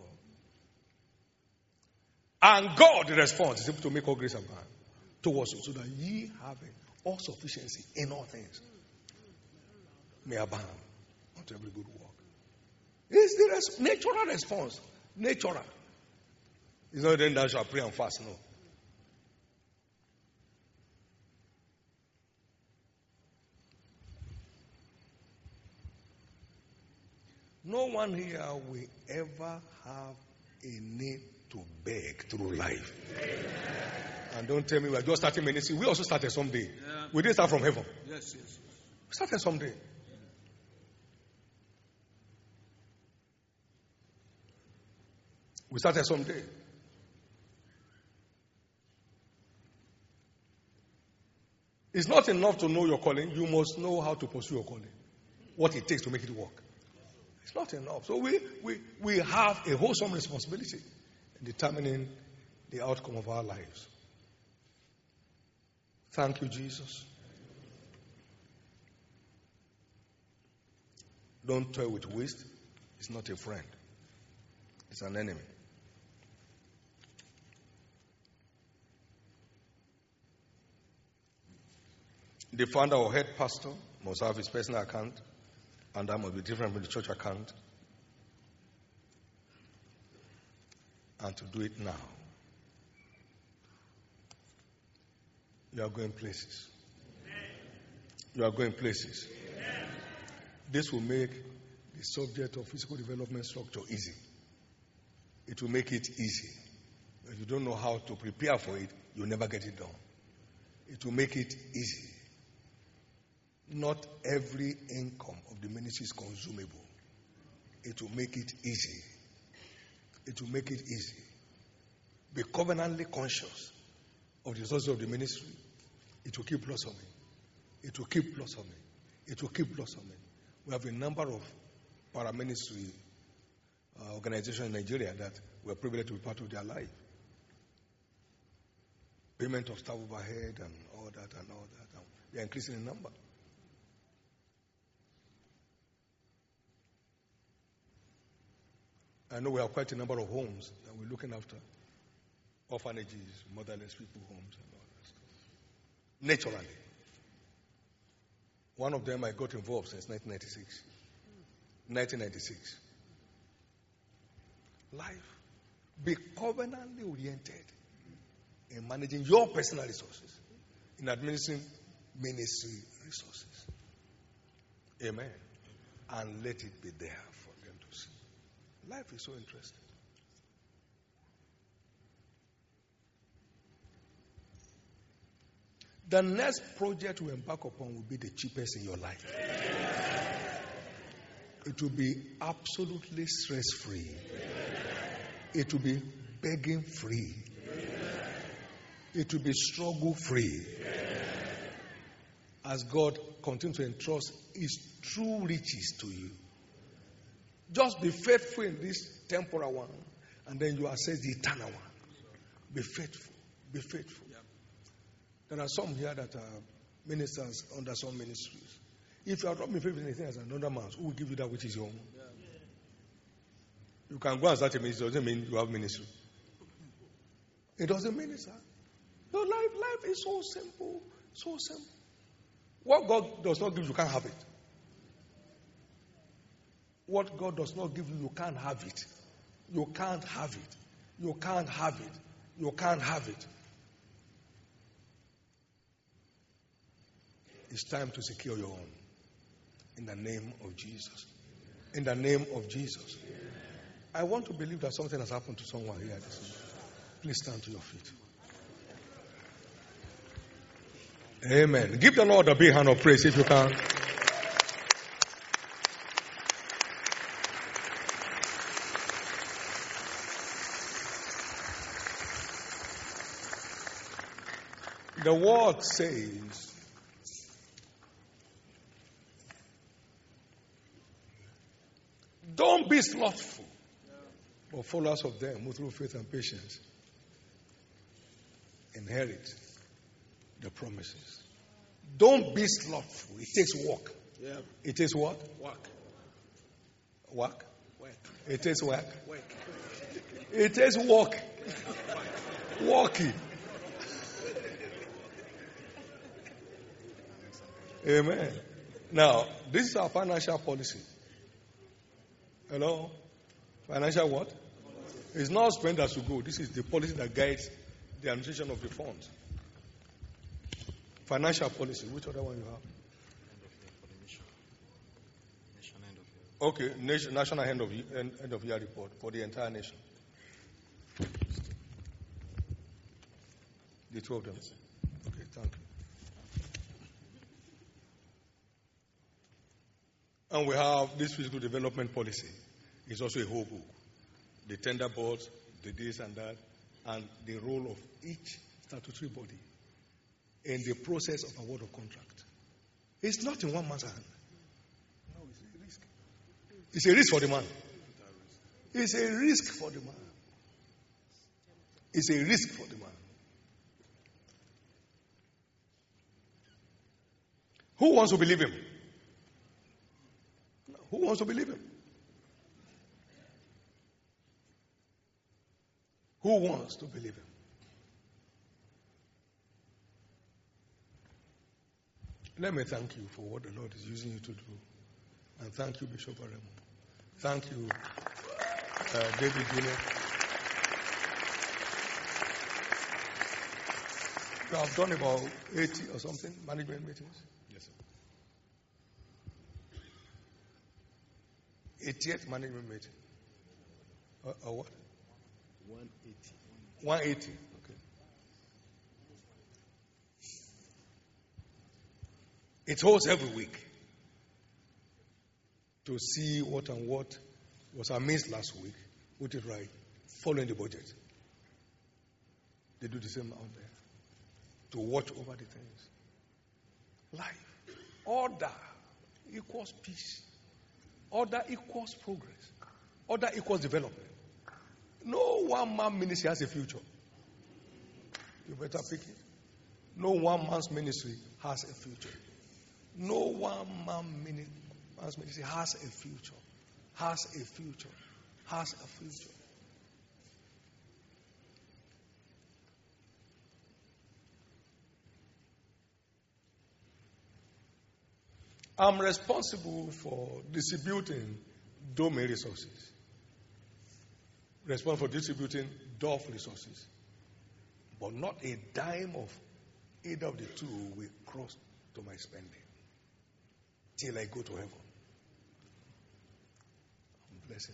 Speaker 1: And God, the response, is able to make all grace abound towards you, so that ye having all sufficiency in all things may abound unto every good work. It's the natural response. Natural. It's not then that shall pray and fast, no. No one here will ever have a need to beg through life. Amen. And don't tell me we are just starting ministry. We also started someday. Yeah. We didn't start from heaven.
Speaker 2: Yes.
Speaker 1: We started someday. We started someday. It's not enough to know your calling. You must know how to pursue your calling. What it takes to make it work. It's not enough. So we have a wholesome responsibility in determining the outcome of our lives. Thank you, Jesus. Don't toy with waste. It's not a friend. It's an enemy. The founder or head pastor must have his personal account, and that must be different from the church account. And to do it now, you are going places. You are going places. This will make the subject of physical development structure easy. It will make it easy. If you don't know how to prepare for it, you'll never get it done. It will make it easy. Not every income of the ministry is consumable. It will make it easy. It will make it easy. Be covenantly conscious of the resources of the ministry. It will keep blossoming. It will keep blossoming. It will keep blossoming. We have a number of para-ministry organizations in Nigeria that we are privileged to be part of their life. Payment of staff overhead and all that. They are increasing in number. I know we have quite a number of homes that we're looking after. Orphanages, motherless people homes, and all that stuff. Naturally. One of them I got involved since 1996. 1996. Life. Be covenantly oriented in managing your personal resources, in administering ministry resources. Amen. And let it be there for them to see. Life is so interesting. The next project we embark upon will be the cheapest in your life. It will be absolutely stress-free. It will be begging-free. It will be struggle-free. As God continues to entrust His true riches to you. Just be faithful in this temporal one, and then you access the eternal one. Be faithful. Be faithful. There are some here that are ministers under some ministries. If you are not faithful in anything as another man, who will give you that which is your own? You can go and start a ministry. It doesn't mean you have ministry. It doesn't mean it, sir. No, life is so simple. So simple. What God does not give you, you can't have it. What God does not give you, you can't have it. You can't have it. You can't have it. You can't have it. It's time to secure your own. In the name of Jesus. In the name of Jesus. I want to believe that something has happened to someone here this morning. Please stand to your feet. Amen. Give the Lord a big hand of praise if you can. The word says, don't be slothful, but followers of them who through faith and patience inherit the promises. Don't be slothful. It takes work.
Speaker 2: Yeah.
Speaker 1: It takes what?
Speaker 2: Work.
Speaker 1: Work?
Speaker 2: Work.
Speaker 1: It takes work.
Speaker 2: Work.
Speaker 1: It takes work. Working. Amen. Now, this is our financial policy. Hello? Financial what? It's not spend as you go. This is the policy that guides the administration of the funds. Financial policy. Which other one you have? Okay, national end of year report for the entire nation. The two of them. Okay, thank you. And we have this physical development policy. It's also a whole book. The tender boards, the this and that, and the role of each statutory body in the process of award of contract. It's not in one man's hand. No, it's a risk. It's a risk for the man. It's a risk for the man. It's a risk for the man. Who wants to believe him? Who wants to believe him? Who wants to believe him? Let me thank you for what the Lord is using you to do. And thank you, Bishop Aremu. Thank you, David Jr. You have done about 80 or something management meetings?
Speaker 2: Yes, sir.
Speaker 1: 80th management meeting. Or what?
Speaker 2: 180.
Speaker 1: 180. Okay. It holds every week to see what was amiss last week, put it right, following the budget. They do the same out there to watch over the things. Life. Order equals peace. Order equals progress. Order equals development. No one man ministry has a future. You better pick it. No one man's ministry has a future. No one man's ministry has a future. Has a future. Has a future. I'm responsible for distributing Dome resources. Responsible for distributing DOF resources. But not a dime of either of the two will cross to my spending till I go to heaven. I'm blessing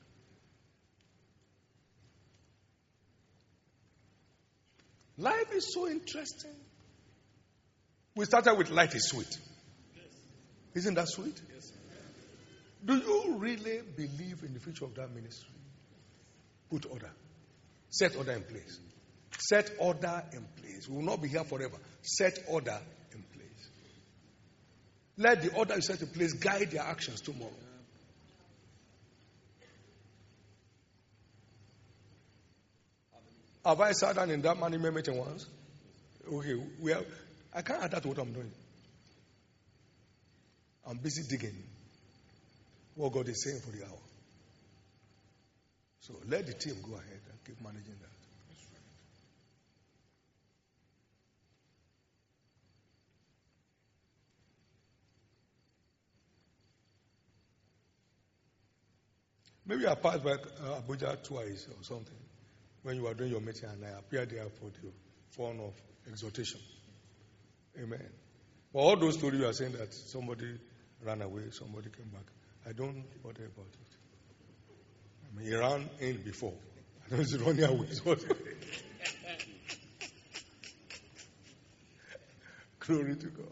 Speaker 1: you. Life is so interesting. We started with life is sweet. Isn't that sweet?
Speaker 2: Yes.
Speaker 1: Do you really believe in the future of that ministry? Put order. Set order in place. Set order in place. We will not be here forever. Set order in place. Let the order you set in place guide your actions tomorrow. Have I sat down in that management meeting once? Okay, I can't add that to what I'm doing. I'm busy digging what God is saying for the hour. So let the team go ahead and keep managing that. Maybe I passed by Abuja twice or something when you were doing your meeting, and I appeared there for the form of exhortation. Amen. But all those stories you are saying that somebody ran away, somebody came back, I don't bother about it. I mean, he ran in before. I don't see running away. Glory to God.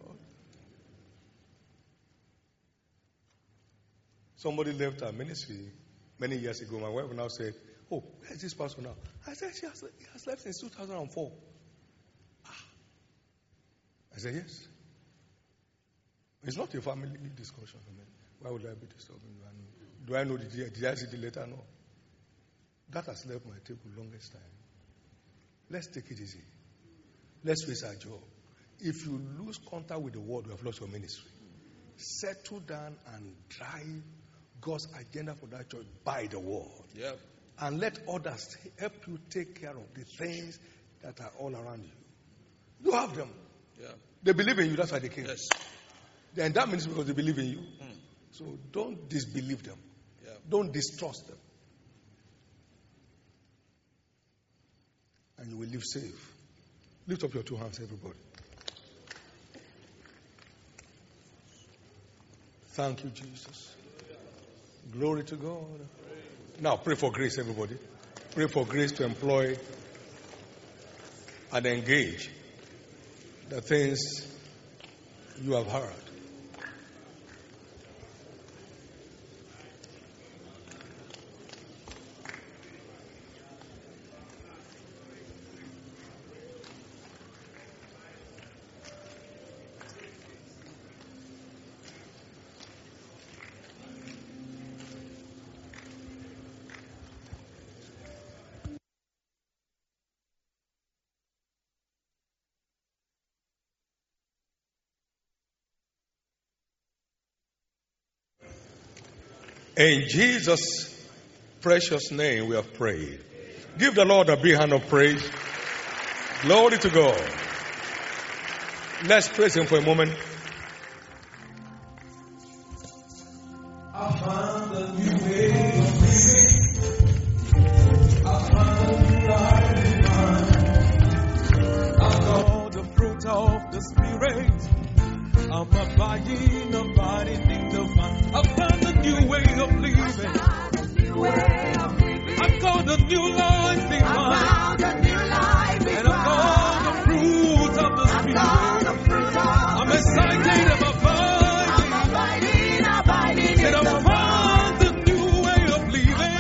Speaker 1: Somebody left our ministry many years ago. My wife now said, "Oh, where's this pastor now?" I said, he has left since 2004. I said, yes. It's not a family discussion. I mean, why would I be disturbing you? Do I know did I see the letter? No. That has left my table longest time. Let's take it easy. Let's face our job. If you lose contact with the world, you have lost your ministry. Settle down and drive God's agenda for that church by the word.
Speaker 2: Yep.
Speaker 1: And let others help you take care of the things that are all around you. You have them.
Speaker 2: Yeah.
Speaker 1: They believe in you, that's why they came.
Speaker 2: Yes.
Speaker 1: They're in that ministry because they believe in you.
Speaker 2: Mm.
Speaker 1: So don't disbelieve them.
Speaker 2: Yeah.
Speaker 1: Don't distrust them. And you will live safe. Lift up your two hands, everybody. Thank you, Jesus. Glory to God. Now pray for grace, everybody. Pray for grace to employ and engage the things you have heard. In Jesus' precious name we have prayed. Give the Lord a big hand of praise. Glory to God. Let's praise Him for a moment. found a new way of living. I found life divine. I got the fruit of the Spirit. I'm abiding in the vine. I found a new way of living. I've got a new life divine. And I've got the fruit of the Spirit. I'm excited about abiding. Said I found a new way of living.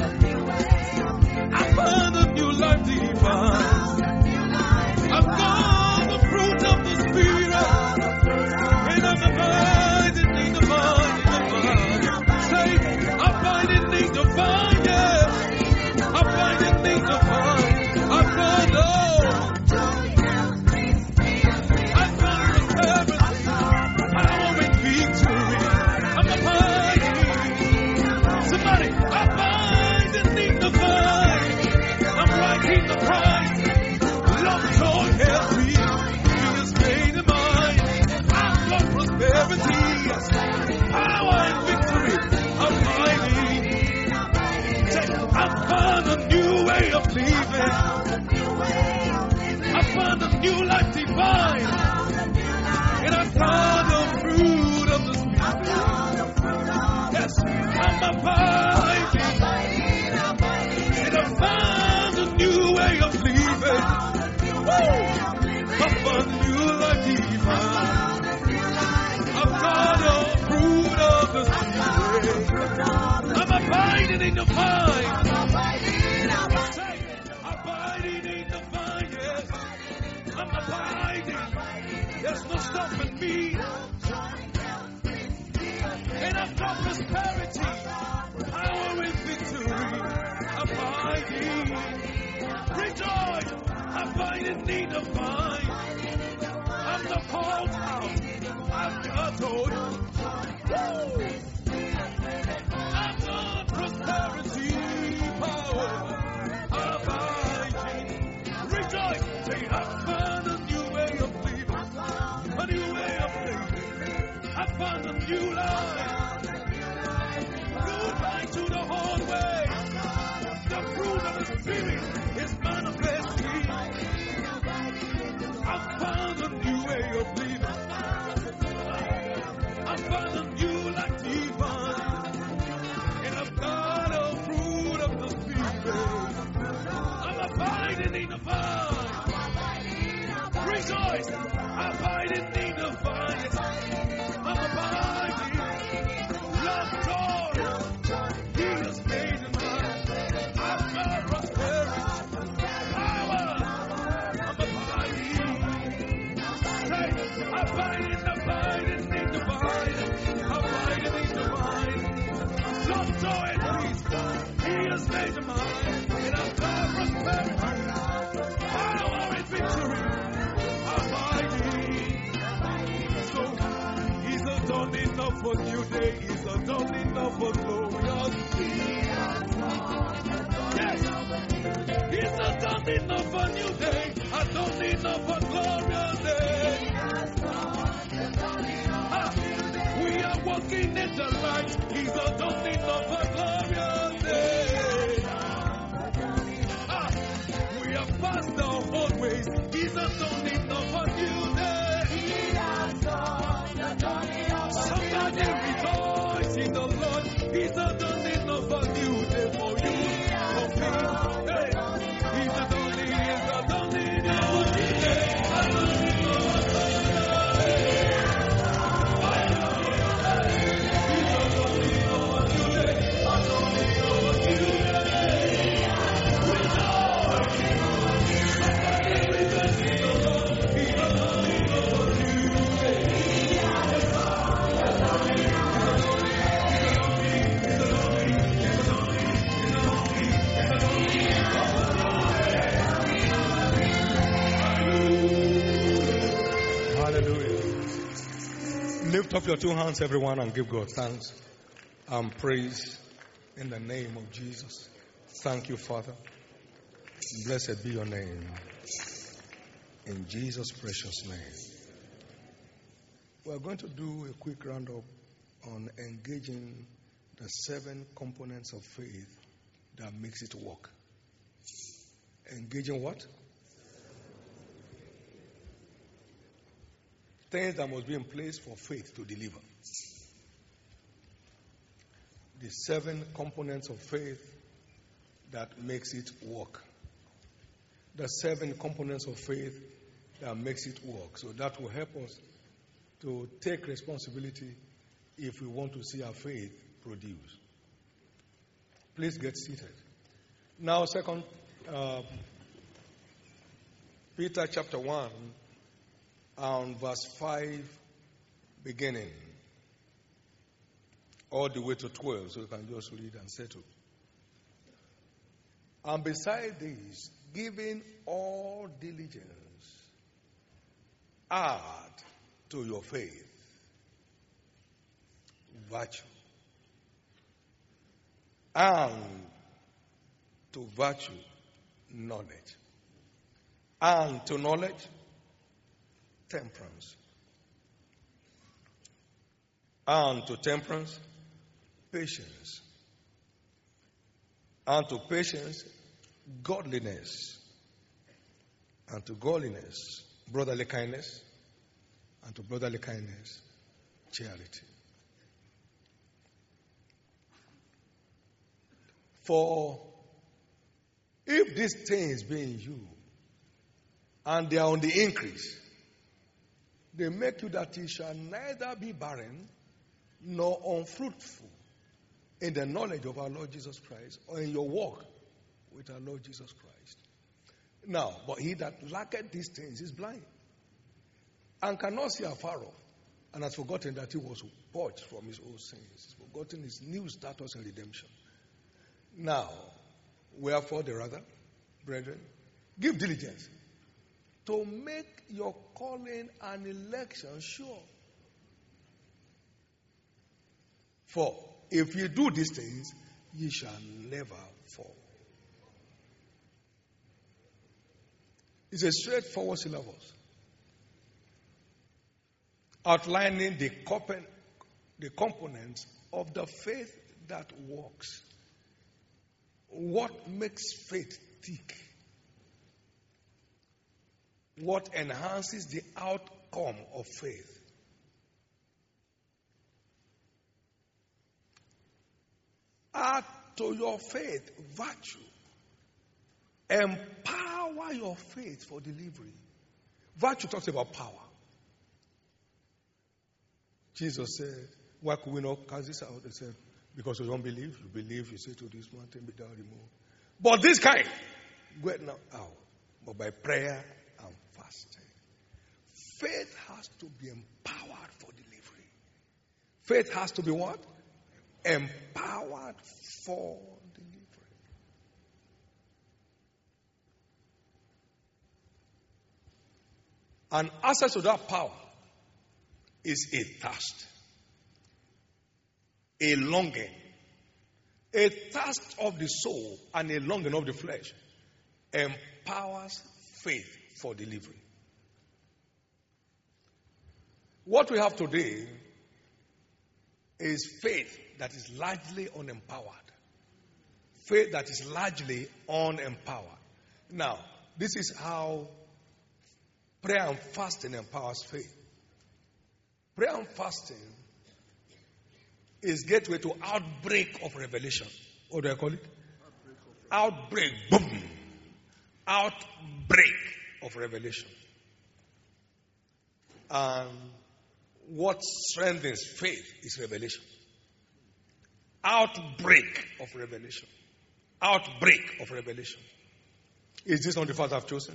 Speaker 1: I found a new life divine. I've got the fruit of the Spirit. And I'm abiding in the vine. Say, abiding in the vine, yeah. Abiding in the vine. I've got I found a new life divine. And I found the fruit of the Spirit. Yes, I'm abiding. And I found a new way of living. I found a new life divine. I've got the fruit of the Spirit. I'm abiding in the vine. There's no stopping me. And I've got prosperity, power and victory. Abiding, rejoice, abiding in the vine. I'm the called out, I'm told. I've got prosperity, power, abiding, rejoice. Say, I've found a new way of living. A new way of living. I found a new life. Goodbye to the old way. The fruit of the Spirit is manifesting. I found a new way of living. I found a new life divine. And I've got a fruit of the Spirit. I'm abiding in the vine. Rejoice, abiding in the vine. I'm abiding. Love, joy, He has made in mine. I've got prosperity, power. I'm abiding. Say, abiding in the vine. Abiding in the vine. Love, joy, and peace. He has made in mine. And I've got prosperity, power, and victory. Done enough for new day, is a done enough for glorious. Yes, it's a done enough for new day, a done enough for glorious day. We are walking in the light, he's a done enough for glorious day. We are past the old ways, he's a done enough for new day. Somebody rejoice in the Lord. He's a done enough for new day for you. For me. Hey. He's a done enough for new day. Lift up your two hands, everyone, and give God thanks and praise in the name of Jesus. Thank you, Father. Blessed be your name. In Jesus' precious name. We're going to do a quick roundup on engaging The 7 components of faith that makes it work. Engaging what? Things that must be in place for faith to deliver. The 7 components of faith that makes it work. The 7 components of faith that makes it work. So that will help us to take responsibility if we want to see our faith produce. Please get seated. Now, second Peter chapter 1 and verse 5 beginning all the way to 12, so you can just read and settle. And beside this, giving all diligence, add to your faith virtue, and to virtue knowledge, and to knowledge temperance, and to temperance patience, and to patience godliness, and to godliness brotherly kindness, and to brotherly kindness charity. For if these things be in you, and they are on the increase, they make you that ye shall neither be barren nor unfruitful in the knowledge of our Lord Jesus Christ, or in your walk with our Lord Jesus Christ. Now, but he that lacketh these things is blind, and cannot see afar off, and has forgotten that he was purged from his old sins. He's forgotten his new status and redemption. Now, wherefore the rather, brethren, give diligence to make your calling and election sure. For if you do these things, ye shall never fall. It's a straightforward syllabus outlining the components of the faith that works. What makes faith tick? What enhances the outcome of faith? Add to your faith virtue. Empower your faith for delivery. Virtue talks about power. Jesus said, why could we not cast this out? They said, because you don't believe. You believe, you say to this mountain, be thou removed. But this kind, go not out, but by prayer and fasting. Faith has to be empowered for delivery. Faith has to be what? Empowered for delivery. And access to that power is a thirst, a longing, a thirst of the soul and a longing of the flesh empowers faith for delivery. What we have today is faith that is largely unempowered. Faith that is largely unempowered. Now, this is how prayer and fasting empowers faith. Prayer and fasting is gateway to outbreak of revelation. What do I call it? Outbreak. Boom. Outbreak of revelation. And what strengthens faith is revelation. Outbreak of revelation. Outbreak of revelation. Is this not the path I've chosen?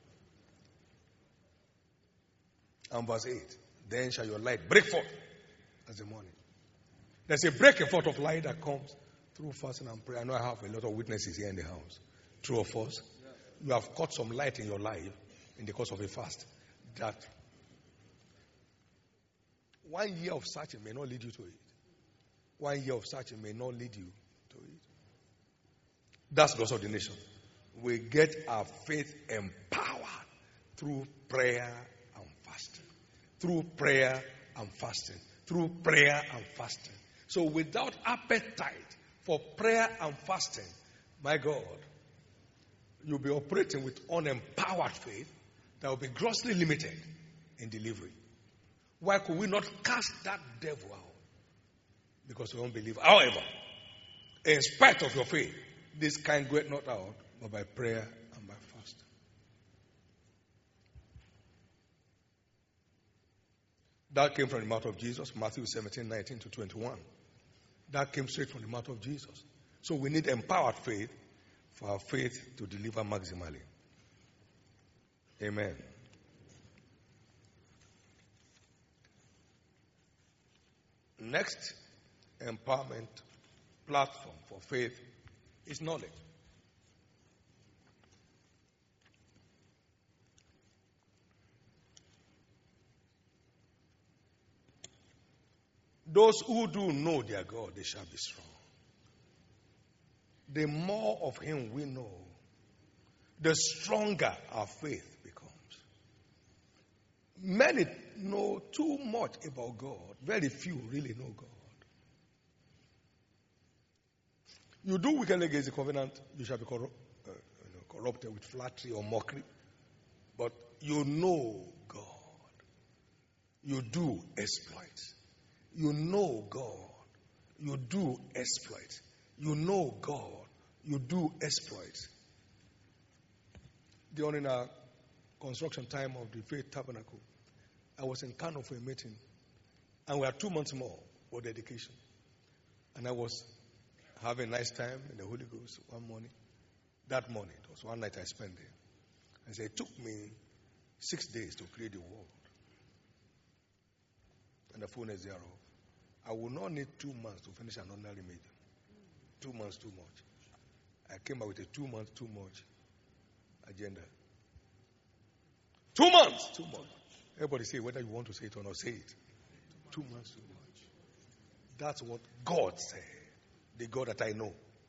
Speaker 1: And verse 8. Then shall your light break forth as the morning. There's a breaking forth of light that comes through fasting and prayer. I know I have a lot of witnesses here in the house. True or false? You have caught some light in your life in the course of a fast that 1 year of searching may not lead you to it. 1 year of searching may not lead you to it. That's God's ordination. We get our faith empowered through prayer and fasting. Through prayer and fasting. Through prayer and fasting. So without appetite for prayer and fasting, my God, you'll be operating with unempowered faith that will be grossly limited in delivery. Why could we not cast that devil out? Because we don't believe. However, in spite of your faith, this kind goeth not out, but by prayer and by fasting. That came from the mouth of Jesus, Matthew 17:19-21. That came straight from the mouth of Jesus. So we need empowered faith for our faith to deliver maximally. Amen. Next empowerment platform for faith is knowledge. Those who do know their God, they shall be strong. The more of Him we know, the stronger our faith becomes. Many know too much about God. Very few really know God. You do wickedly against the covenant, you shall be corrupted with flattery or mockery. But you know God. You do exploits. You know God. You do exploits. You know God. You do exploits. During our construction time of the Faith Tabernacle, I was in Kano for a meeting, and we had 2 months more for dedication. And I was having a nice time in the Holy Ghost one morning. That morning, it was one night I spent there. And so it took me 6 days to create the world and the fullness thereof. I will not need 2 months to finish an ordinary meeting. 2 months too much. I came up with a 2 months too much agenda. 2 months too much. Everybody say whether you want to say it or not, say it. 2 months too much. That's what God said. The God that I know.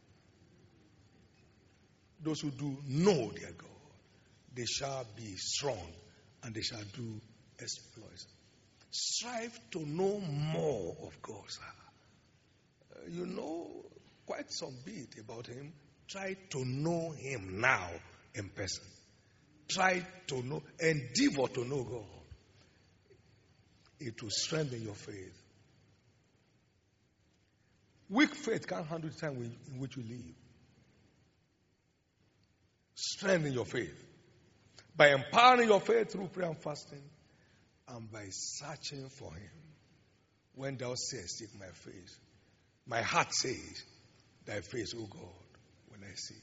Speaker 1: Those who do know their God, they shall be strong and they shall do exploits. Strive to know more of God, sir. You know quite some bit about Him. Try to know Him now in person. Try to know, endeavor to know God. It will strengthen your faith. Weak faith can't handle the time in which we live. Strengthen your faith by empowering your faith through prayer and fasting and by searching for Him. When thou sayest, seek my face, my heart says, thy face, O God, when I seek.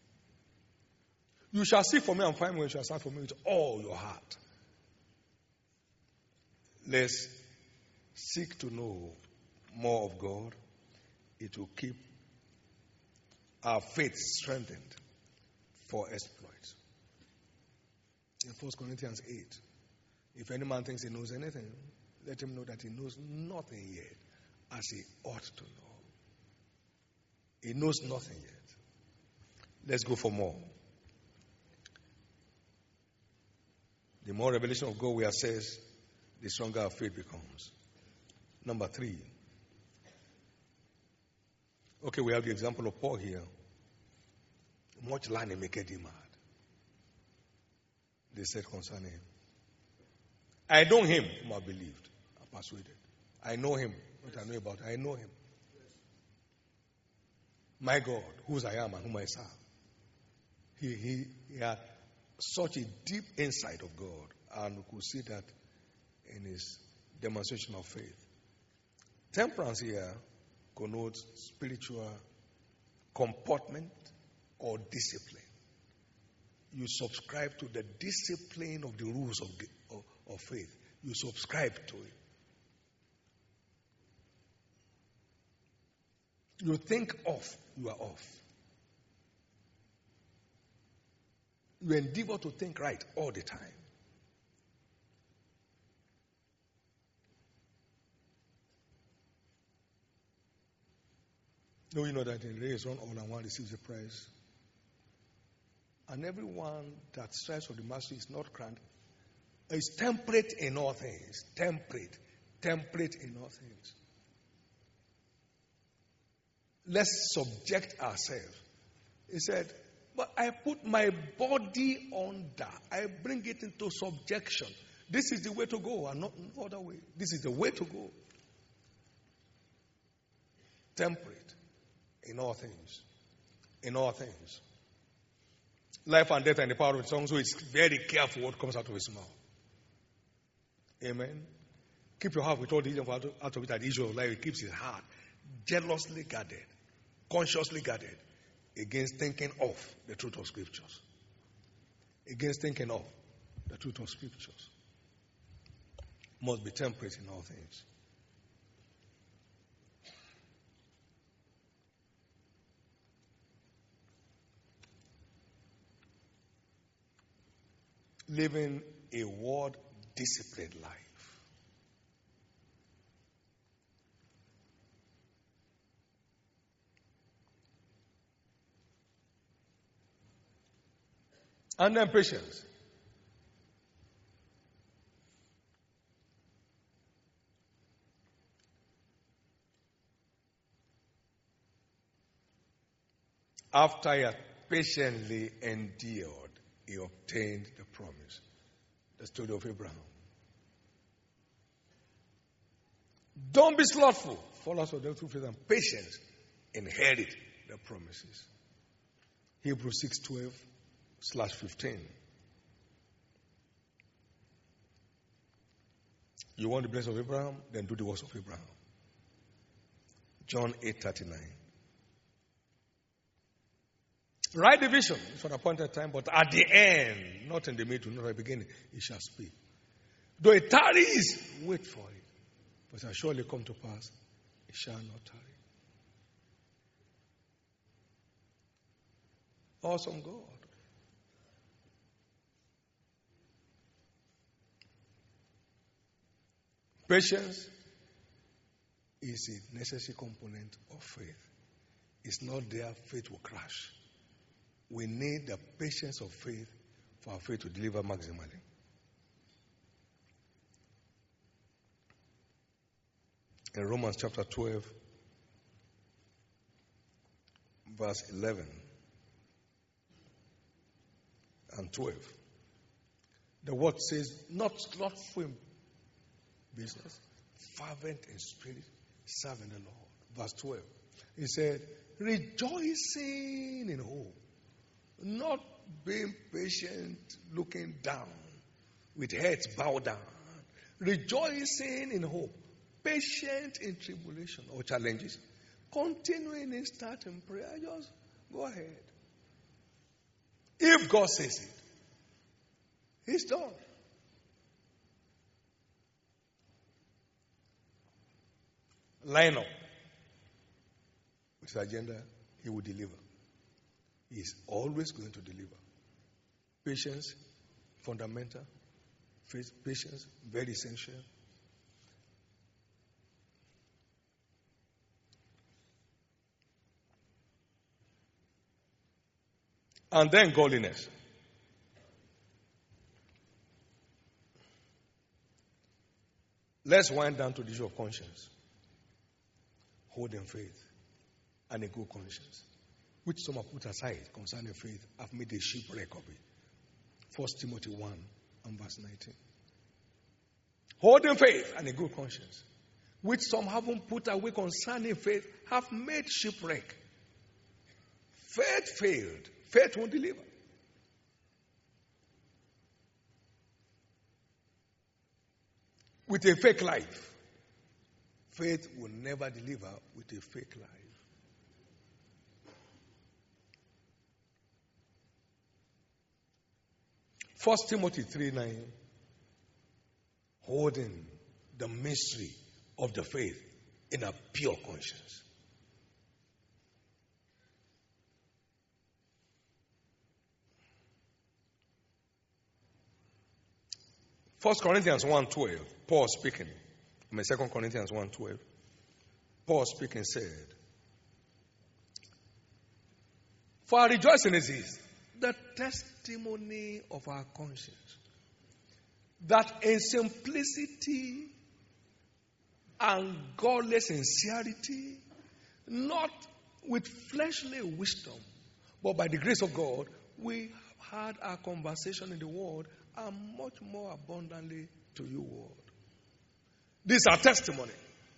Speaker 1: You shall seek for me and find me when you shall search for me with all your heart. Let's seek to know more of God. It will keep our faith strengthened for exploits. In 1 Corinthians 8, if any man thinks he knows anything, let him know that he knows nothing yet as he ought to know. He knows nothing yet. Let's go for more. The more revelation of God we assess, the stronger our faith becomes. Number 3. Okay, we have the example of Paul here. Much learning maketh him mad. They said concerning him. I know him whom I believed, I persuaded. I know him, what I know about, I know him. My God, whose I am and whom I serve. He had such a deep insight of God, and we could see that in his demonstration of faith. Temperance here connotes spiritual comportment or discipline. You subscribe to the discipline of the rules of faith. You subscribe to it. You think off, you are off. You endeavor to think right all the time. No, you know that in race run all and one receives a prize. And everyone that strives for the mastery is not grand. Is temperate in all things. Temperate in all things. let's subject ourselves. He said, but I put my body under. I bring it into subjection. This is the way to go and not no other way. This is the way to go. Temperate in all things. In all things. Life and death and the power of the tongue, so it's very careful what comes out of his mouth. Amen. Keep your heart with all the out of it that Israel life. It keeps his heart jealously guarded, consciously guarded against thinking of the truth of scriptures. Against thinking of the truth of scriptures. Must be temperate in all things. Living a word-disciplined life. And then patience. After he had patiently endured, he obtained the promise. The story of Abraham. Don't be slothful. Follow us with them through faith and patience. Inherit the promises. Hebrews 6:12/15. You want the blessing of Abraham? Then do the works of Abraham. John 8:39. Write the vision for an appointed time, but at the end, not in the middle, not at the beginning, he shall speak. Though it tarries, wait for it. But it shall surely come to pass, it shall not tarry. Awesome God. Patience is a necessary component of faith. It's not there, faith will crash. We need the patience of faith for our faith to deliver maximally. In Romans chapter 12, verse 11 and 12, the word says, not slothful in business, fervent in spirit, serving the Lord. Verse 12, he said, rejoicing in hope. Not being patient, looking down, with heads bowed down. Rejoicing in hope. Patient in tribulation or challenges. Continuing in starting prayer. Just go ahead. If God says it, it's done. Line up with his agenda, he will deliver. He is always going to deliver. Patience, fundamental. Faith, patience, very essential. And then godliness. Let's wind down to the issue of conscience. Holding faith and a good conscience, which some have put aside concerning faith, have made a shipwreck of it. 1 Timothy 1 and verse 19. Holding faith and a good conscience, which some haven't put away concerning faith, have made shipwreck. Faith failed. Faith won't deliver. With a fake life, faith will never deliver with a fake life. First Timothy 3:9, holding the mystery of the faith in a pure conscience. First Corinthians 1:12, Paul speaking. 2 Corinthians 1:12. Paul speaking said, for our rejoicing is this, the testimony of our conscience, that in simplicity and godly sincerity, not with fleshly wisdom, but by the grace of God, we have had our conversation in the world and much more abundantly to you, world. This is our testimony.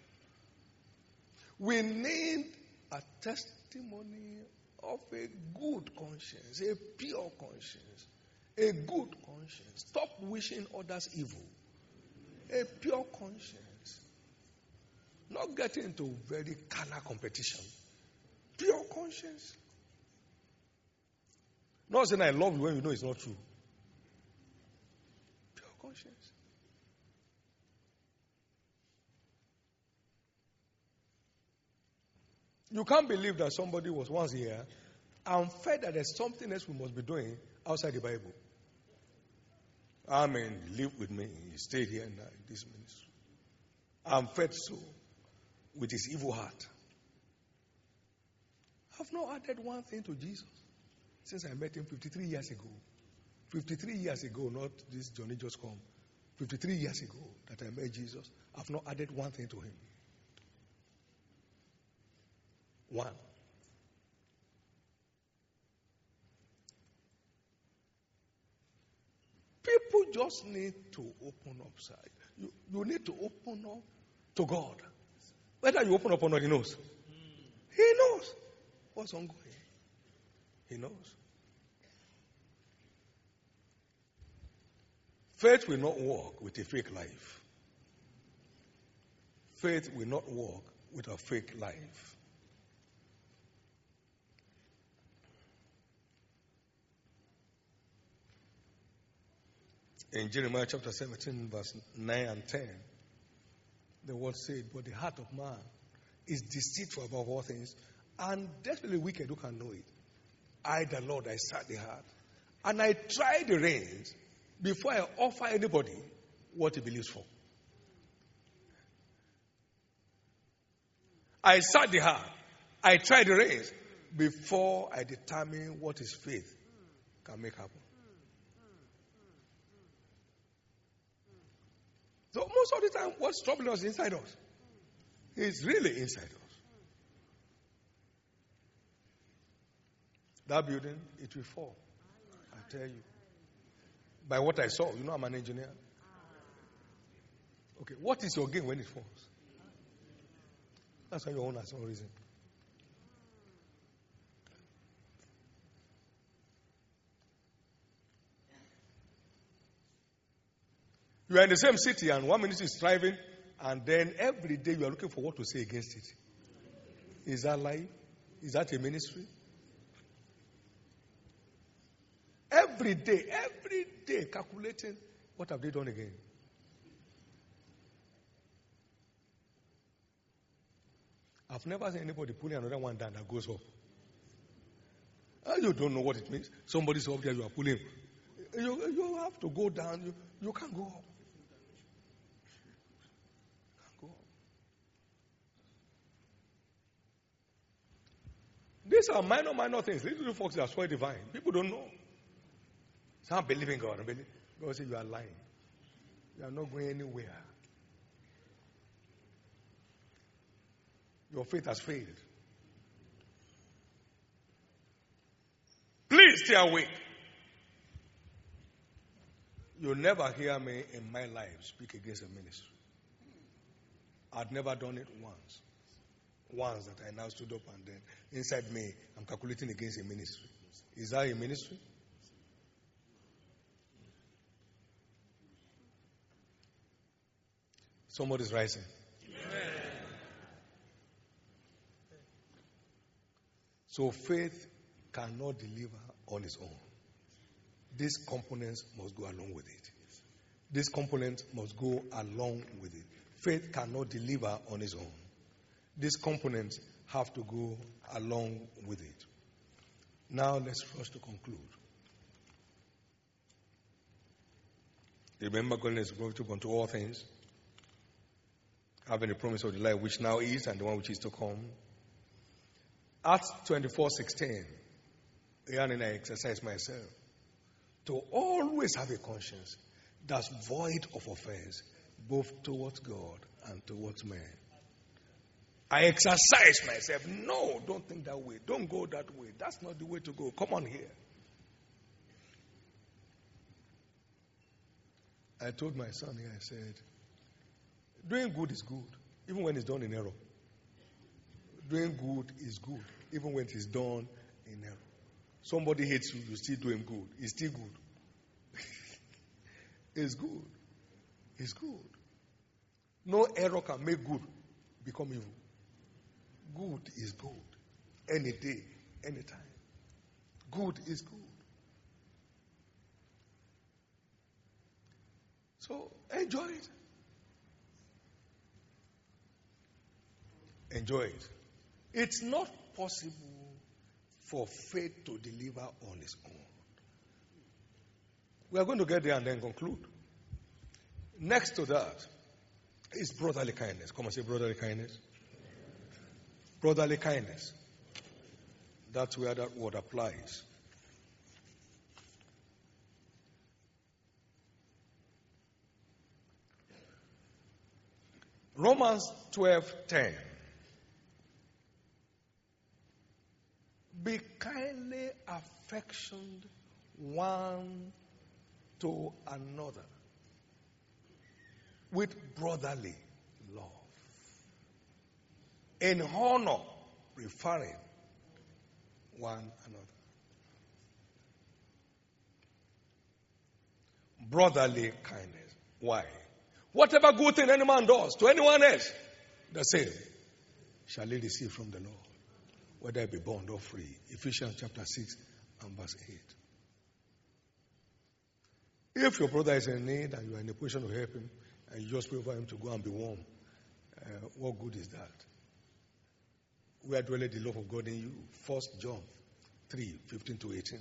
Speaker 1: We need a testimony of a good conscience, a pure conscience, a good conscience. Stop wishing others evil. A pure conscience. Not getting into very carnal competition. Pure conscience. Not saying I love you when you know it's not true. Pure conscience. You can't believe that somebody was once here and felt that there's something else we must be doing outside the Bible. He lived with me. He stayed here in this ministry. And felt so with his evil heart. I've not added one thing to Jesus since I met him 53 years ago. 53 years ago, not this journey just come. 53 years ago that I met Jesus, I've not added one thing to him. One. People just need to open up side. You need to open up to God. Whether you open up or not, He knows. He knows what's ongoing. He knows. Faith will not walk with a fake life. Faith will not walk with a fake life. In Jeremiah chapter 17, verse 9 and 10, the word said, but the heart of man is deceitful above all things, and desperately wicked, who can know it? I, the Lord, I search the heart, and I try the reins before I offer anybody what he believes for. I search the heart, I try the reins before I determine what his faith can make happen. So most of the time, what's troubling us is inside us. It's really inside us. That building, it will fall. I tell you. By what I saw, I'm an engineer. Okay, what is your gain when it falls? That's why your own has no reason. You are in the same city and one ministry is thriving, and then every day you are looking for what to say against it. Is that life? Is that a ministry? Every day calculating what have they done again. I've never seen anybody pulling another one down that goes up. You don't know what it means. Somebody's up there, you are pulling. You have to go down. You can't go up. These are minor things. Little folks are so divine. People don't know. So I'm believing God. God says you are lying. You are not going anywhere. Your faith has failed. Please stay awake. You'll never hear me in my life speak against a ministry. I'd never done it once. Once that I now stood up and then inside me, I'm calculating against a ministry. Is that a ministry? Somebody's rising. Amen. So faith cannot deliver on its own. These components must go along with it. These components must go along with it. Faith cannot deliver on its own. These components have to go along with it. Now let's rush to conclude. Remember, God is going to control all things, having the promise of the life which now is and the one which is to come. Acts 24:16. And I exercise myself to always have a conscience that's void of offense, both towards God and towards men. I exercise myself. No, don't think that way. Don't go that way. That's not the way to go. Come on here. I told my son here, I said, doing good is good, even when it's done in error. Doing good is good, even when it is done in error. Somebody hates you, you're still doing good. It's still good. It's good. It's good. No error can make good become evil. Good is good. Any day, any time. Good is good. So enjoy it. Enjoy it. It's not possible for faith to deliver on its own. We are going to get there and then conclude. Next to that is brotherly kindness. Come and say brotherly kindness. Brotherly kindness. That's where that word applies. Romans 12:10. Be kindly affectioned one to another with brotherly love, in honor, preferring one another. Brotherly kindness. Why? Whatever good thing any man does to anyone else, the same shall he receive from the Lord, whether it be bond or free. Ephesians chapter 6 and verse 8. If your brother is in need and you are in a position to help him, and you just pray for him to go and be warm, what good is that? Where dwelleth the love of God in you? 1 John 3:15-18.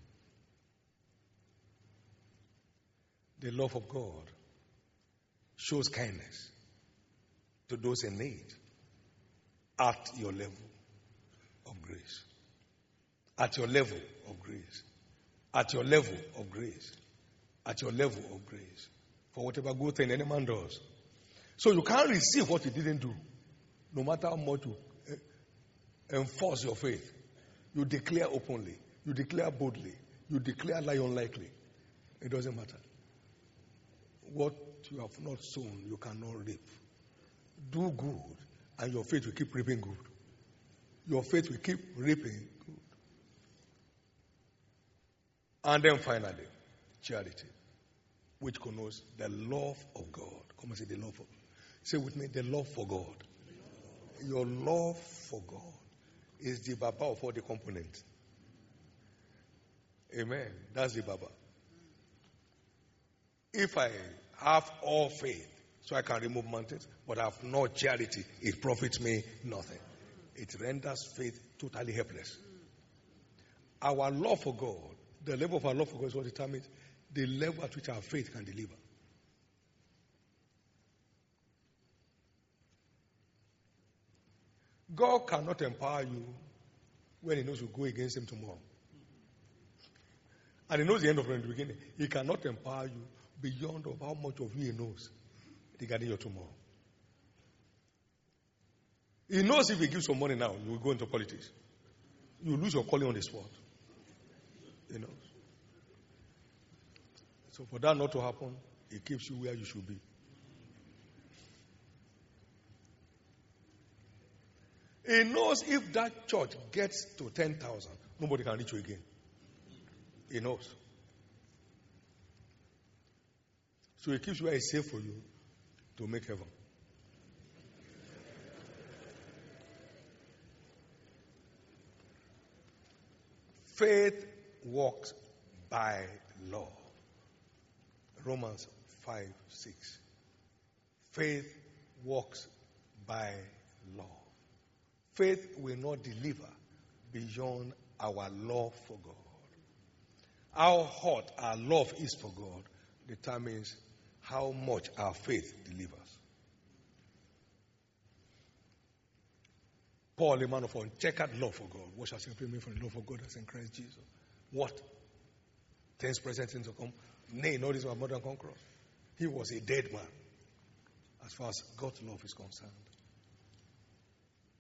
Speaker 1: The love of God shows kindness to those in need at your level of grace. At your level of grace. At your level of grace. At your level of grace. For whatever good thing any man does. So you can't receive what you didn't do. No matter how much you enforce your faith. You declare openly. You declare boldly. You declare lie unlikely. It doesn't matter. What you have not sown, you cannot reap. Do good, and your faith will keep reaping good. Your faith will keep reaping good. And then finally, charity, which connotes the love of God. Come and say the love of God. Say with me, the love for God. Your love for God is the baba of all the components. Amen. That's the baba. If I have all faith, so I can remove mountains, but I have no charity, it profits me nothing. It renders faith totally helpless. Our love for God, the level of our love for God is what determines the level at which our faith can deliver. God cannot empower you when he knows you go against him tomorrow. And he knows the end of it in the beginning. He cannot empower you beyond of how much of you he knows regarding your tomorrow. He knows if he gives you money now, you will go into politics. You will lose your calling on the spot. He knows. So for that not to happen, he keeps you where you should be. He knows if that church gets to 10,000, nobody can reach you again. He knows. So he keeps where it's safe for you to make heaven. Faith walks by law. Romans 5:6. Faith walks by law. Faith will not deliver beyond our love for God. How hot our love is for God determines how much our faith delivers. Paul, a man of uncheckered love for God. What shall separate me from the love of God that's in Christ Jesus? What? Things present, things to come. Nay, no, this was more than conquerors. He was a dead man as far as God's love is concerned.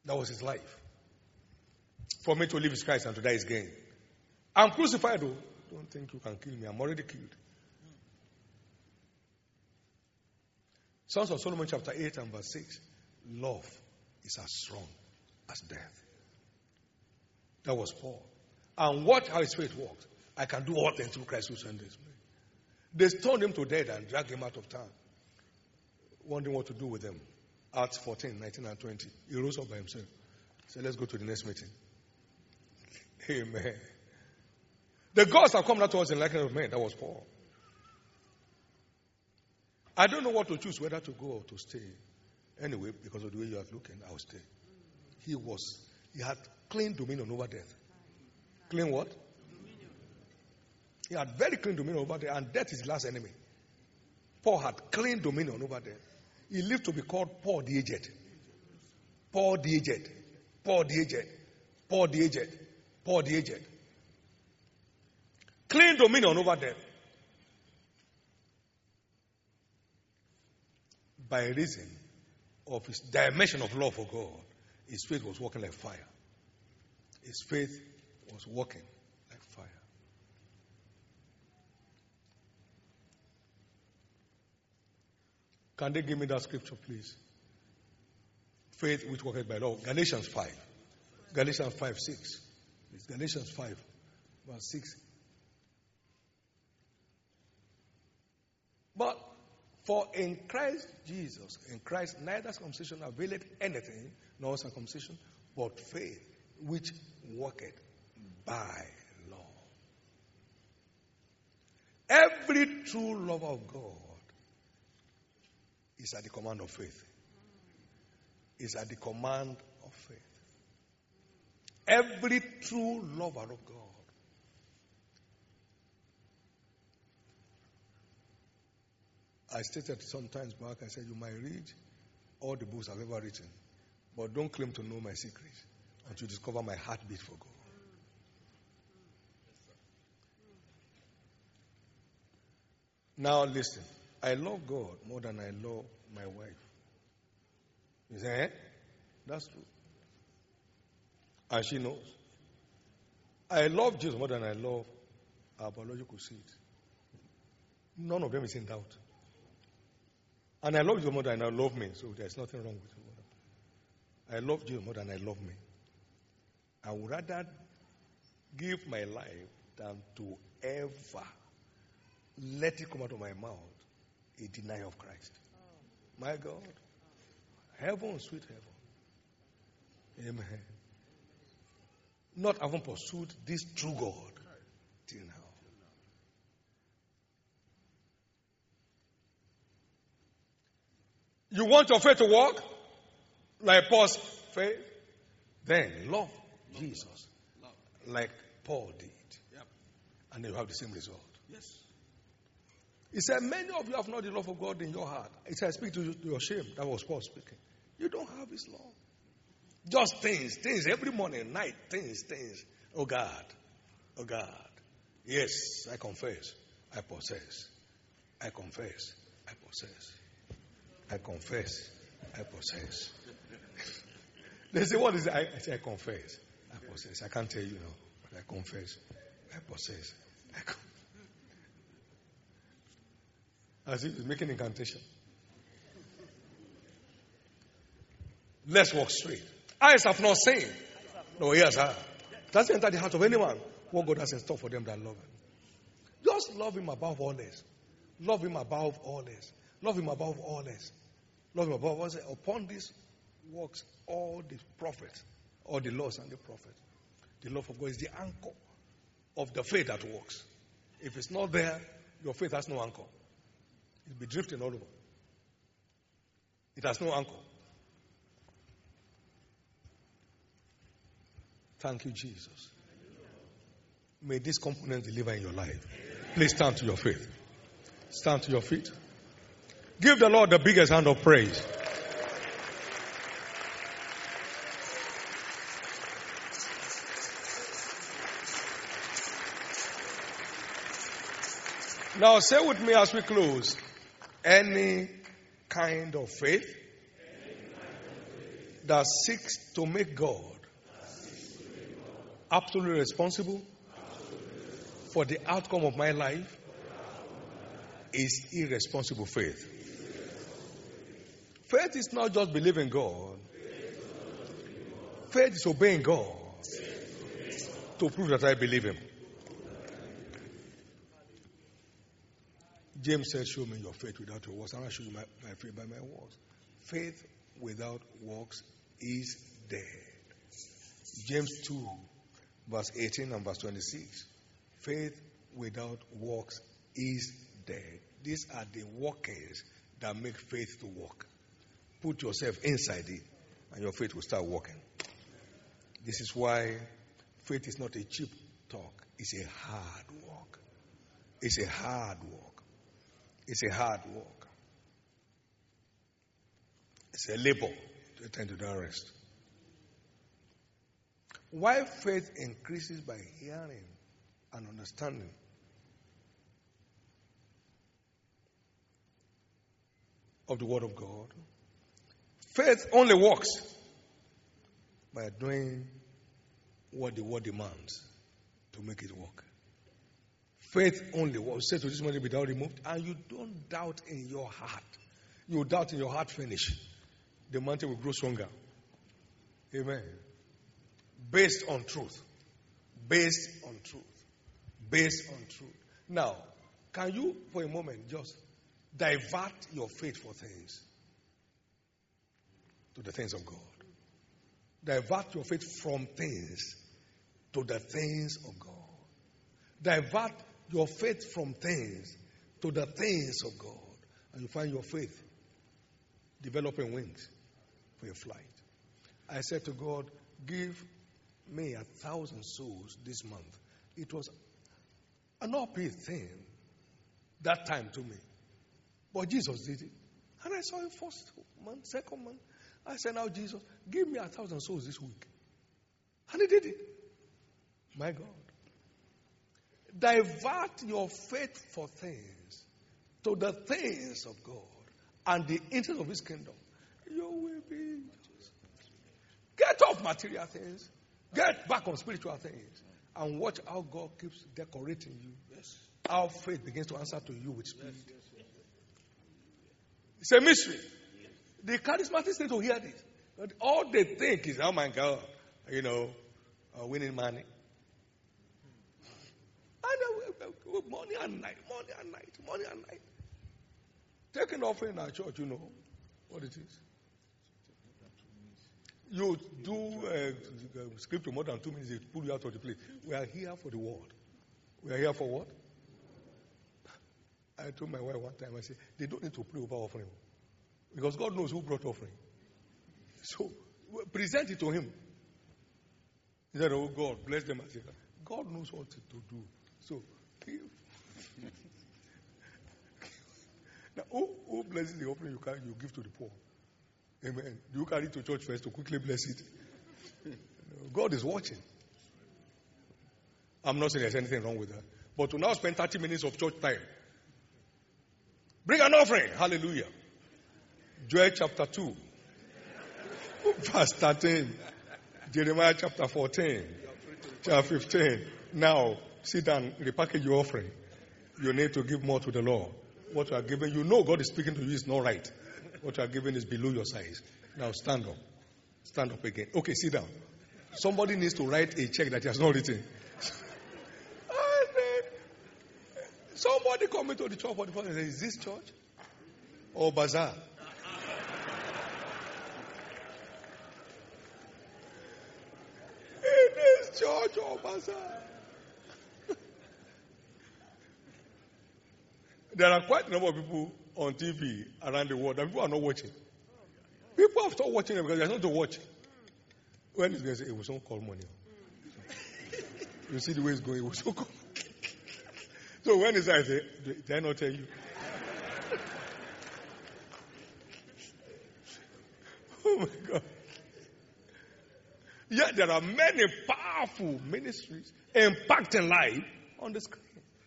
Speaker 1: That was his life. For me to live is Christ and to die is gain. I'm crucified though. Don't think you can kill me. I'm already killed. Songs of Solomon chapter 8 and verse 6. Love is as strong as death. That was Paul. And watch how his faith worked. I can do all things through Christ who strengthens me. They stoned him to death and dragged him out of town. Wondering what to do with him. Acts 14, 19 and 20. He rose up by himself. Said, let's go to the next meeting. Amen. The gods have come not to us in likeness of men. That was Paul. I don't know what to choose, whether to go or to stay. Anyway, because of the way you are looking, I'll stay. He had clean dominion over death. Clean what? Dominion. He had very clean dominion over death, and death is his last enemy. Paul had clean dominion over death. He lived to be called Paul the Aged. Paul the Aged. Paul the Aged. Paul the Aged. Paul the Aged. Clean dominion over death. By reason of his dimension of love for God, his faith was working like fire. His faith was working like fire. Can they give me that scripture, please? Faith which worketh by love. Galatians 5. Galatians 5, 6. It's Galatians 5, verse 6. But for in Christ Jesus, in Christ, neither circumcision availeth anything, nor circumcision, but faith which worketh by love. Every true lover of God is at the command of faith. Is at the command of faith. Every true lover of God. I stated sometimes back, I said, you might read all the books I've ever written, but don't claim to know my secret until you discover my heartbeat for God. Now listen, I love God more than I love my wife. You say, that's true. And she knows. I love Jesus more than I love our biological seed. None of them is in doubt. And I love Jesus more than I love me, so there's nothing wrong with it. I love Jesus more than I love me. I would rather give my life than to ever let it come out of my mouth a denial of Christ. My God. Heaven, sweet heaven. Amen. Not having pursued this true God till now. You want your faith to work like Paul's faith? Then love Jesus like Paul did. And then you have the same result. Yes. He said, many of you have not the love of God in your heart. He said, I speak to you to your shame. That was Paul speaking. You don't have his love. Just things every morning, night, things. Oh God. Yes, I confess. I possess. I confess. I possess. I confess. I possess. They say, what is it? I say, I confess. I possess. I can't tell you now, but I confess. I possess. As if he's making incantation. Let's walk straight. Eyes have not seen. No, ears have. Doesn't enter the heart of anyone what God has in store for them that love him. Just love him above all else. Love him above all else. Love him above all else. Love him above all else. Upon this works all the prophets, all the laws and the prophets. The love of God is the anchor of the faith that works. If it's not there, your faith has no anchor. It'll be drifting all over. It has no anchor. Thank you, Jesus. May this component deliver in your life. Please stand to your feet. Stand to your feet. Give the Lord the biggest hand of praise. Now say with me as we close, any kind of faith that seeks to make God absolutely responsible for the outcome of my life is irresponsible faith. Faith is not just believing God. Faith is obeying God to prove that I believe Him. James said, show me your faith without your works, and I'll show you my faith by my works. Faith without works is dead. James 2, verse 18 and verse 26. Faith without works is dead. These are the workers that make faith to work. Put yourself inside it, and your faith will start working. This is why faith is not a cheap talk. It's a hard work. It's a hard work. It's a hard work. It's a labor to attend to that rest. Why faith increases by hearing and understanding. Of the Word of God. Faith only works by doing what the Word demands to make it work. Faith only works. Say to this morning without removed, and you don't doubt in your heart. You doubt in your heart finish. The mountain will grow stronger. Amen. Based on truth. Based on truth. Based on truth. Now, can you for a moment just divert your faith for things to the things of God? Divert your faith from things to the things of God. Divert your faith from things to the things of God. And you find your faith developing wings for your flight. I said to God, give me 1,000 souls this month. It was an uphill thing that time to me. But Jesus did it. And I saw it first month, second month. I said, now Jesus, give me 1,000 souls this week. And He did it. My God. Divert your faith for things to the things of God and the interest of His kingdom. You will be. Get off material things. Get back on spiritual things. And watch how God keeps decorating you. Yes. How faith begins to answer to you with speed. Yes. It's a mystery. The charismatics need to hear this. But all they think is, oh my God, winning money. And money and night. Taking offering in our church, you know what it is. You do scripture more than 2 minutes, they pull you out of the place. We are here for the word. We are here for what? I told my wife one time, I said, they don't need to pray over offering. Because God knows who brought offering. So, present it to Him. He said, oh God, bless them. I said, God knows what to do. So, now, who blesses the offering you give to the poor? Amen. Do you carry it to church first to quickly bless it? God is watching. I'm not saying there's anything wrong with that. But to now spend 30 minutes of church time. Bring an offering. Hallelujah. Joel chapter 2. Verse 13. Jeremiah chapter 14. Chapter 15. Now, sit down, repackage your offering. You need to give more to the Lord. What you are giving, you know God is speaking to you is not right. What you are giving is below your size. Now stand up. Stand up again. Okay, sit down. Somebody needs to write a check that he has not written. Somebody coming to the church for the first time and says, is this church or bazaar? It is church or bazaar. There are quite a number of people on TV around the world that people are not watching. People have stopped watching them because there's nothing to watch. When it's going to say, it will soon call money. You see the way it's going, it will soon call. So when it's I say, did I not tell you? Oh my God. Yet there are many powerful ministries impacting life on the screen.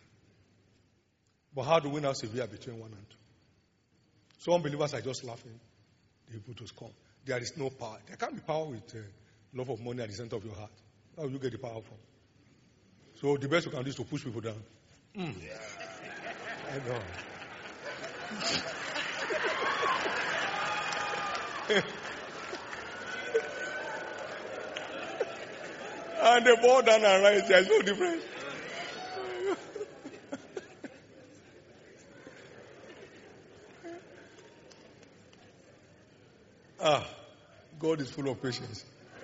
Speaker 1: But how do we now severe between 1 and 2? So unbelievers are just laughing. The people to scorn. there is no power. There can't be power with love of money at the center of your heart. How will you get the power from? So the best you can do is to push people down. I know. And they bow down and rise. There is no difference. God is full of patience.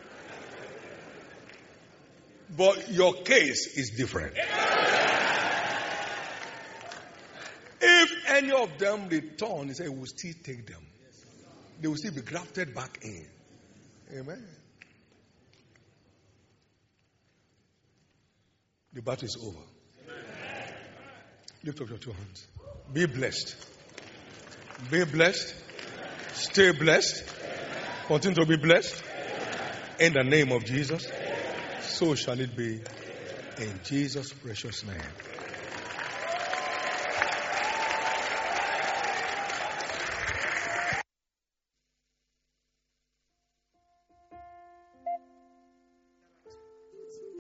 Speaker 1: But your case is different. If any of them return, he said, we will still take them. They will still be grafted back in. Amen. The battle is over. Lift up your 2 hands. Be blessed. Be blessed. Stay blessed. Continue to be blessed. In the name of Jesus. So shall it be. In Jesus' precious name.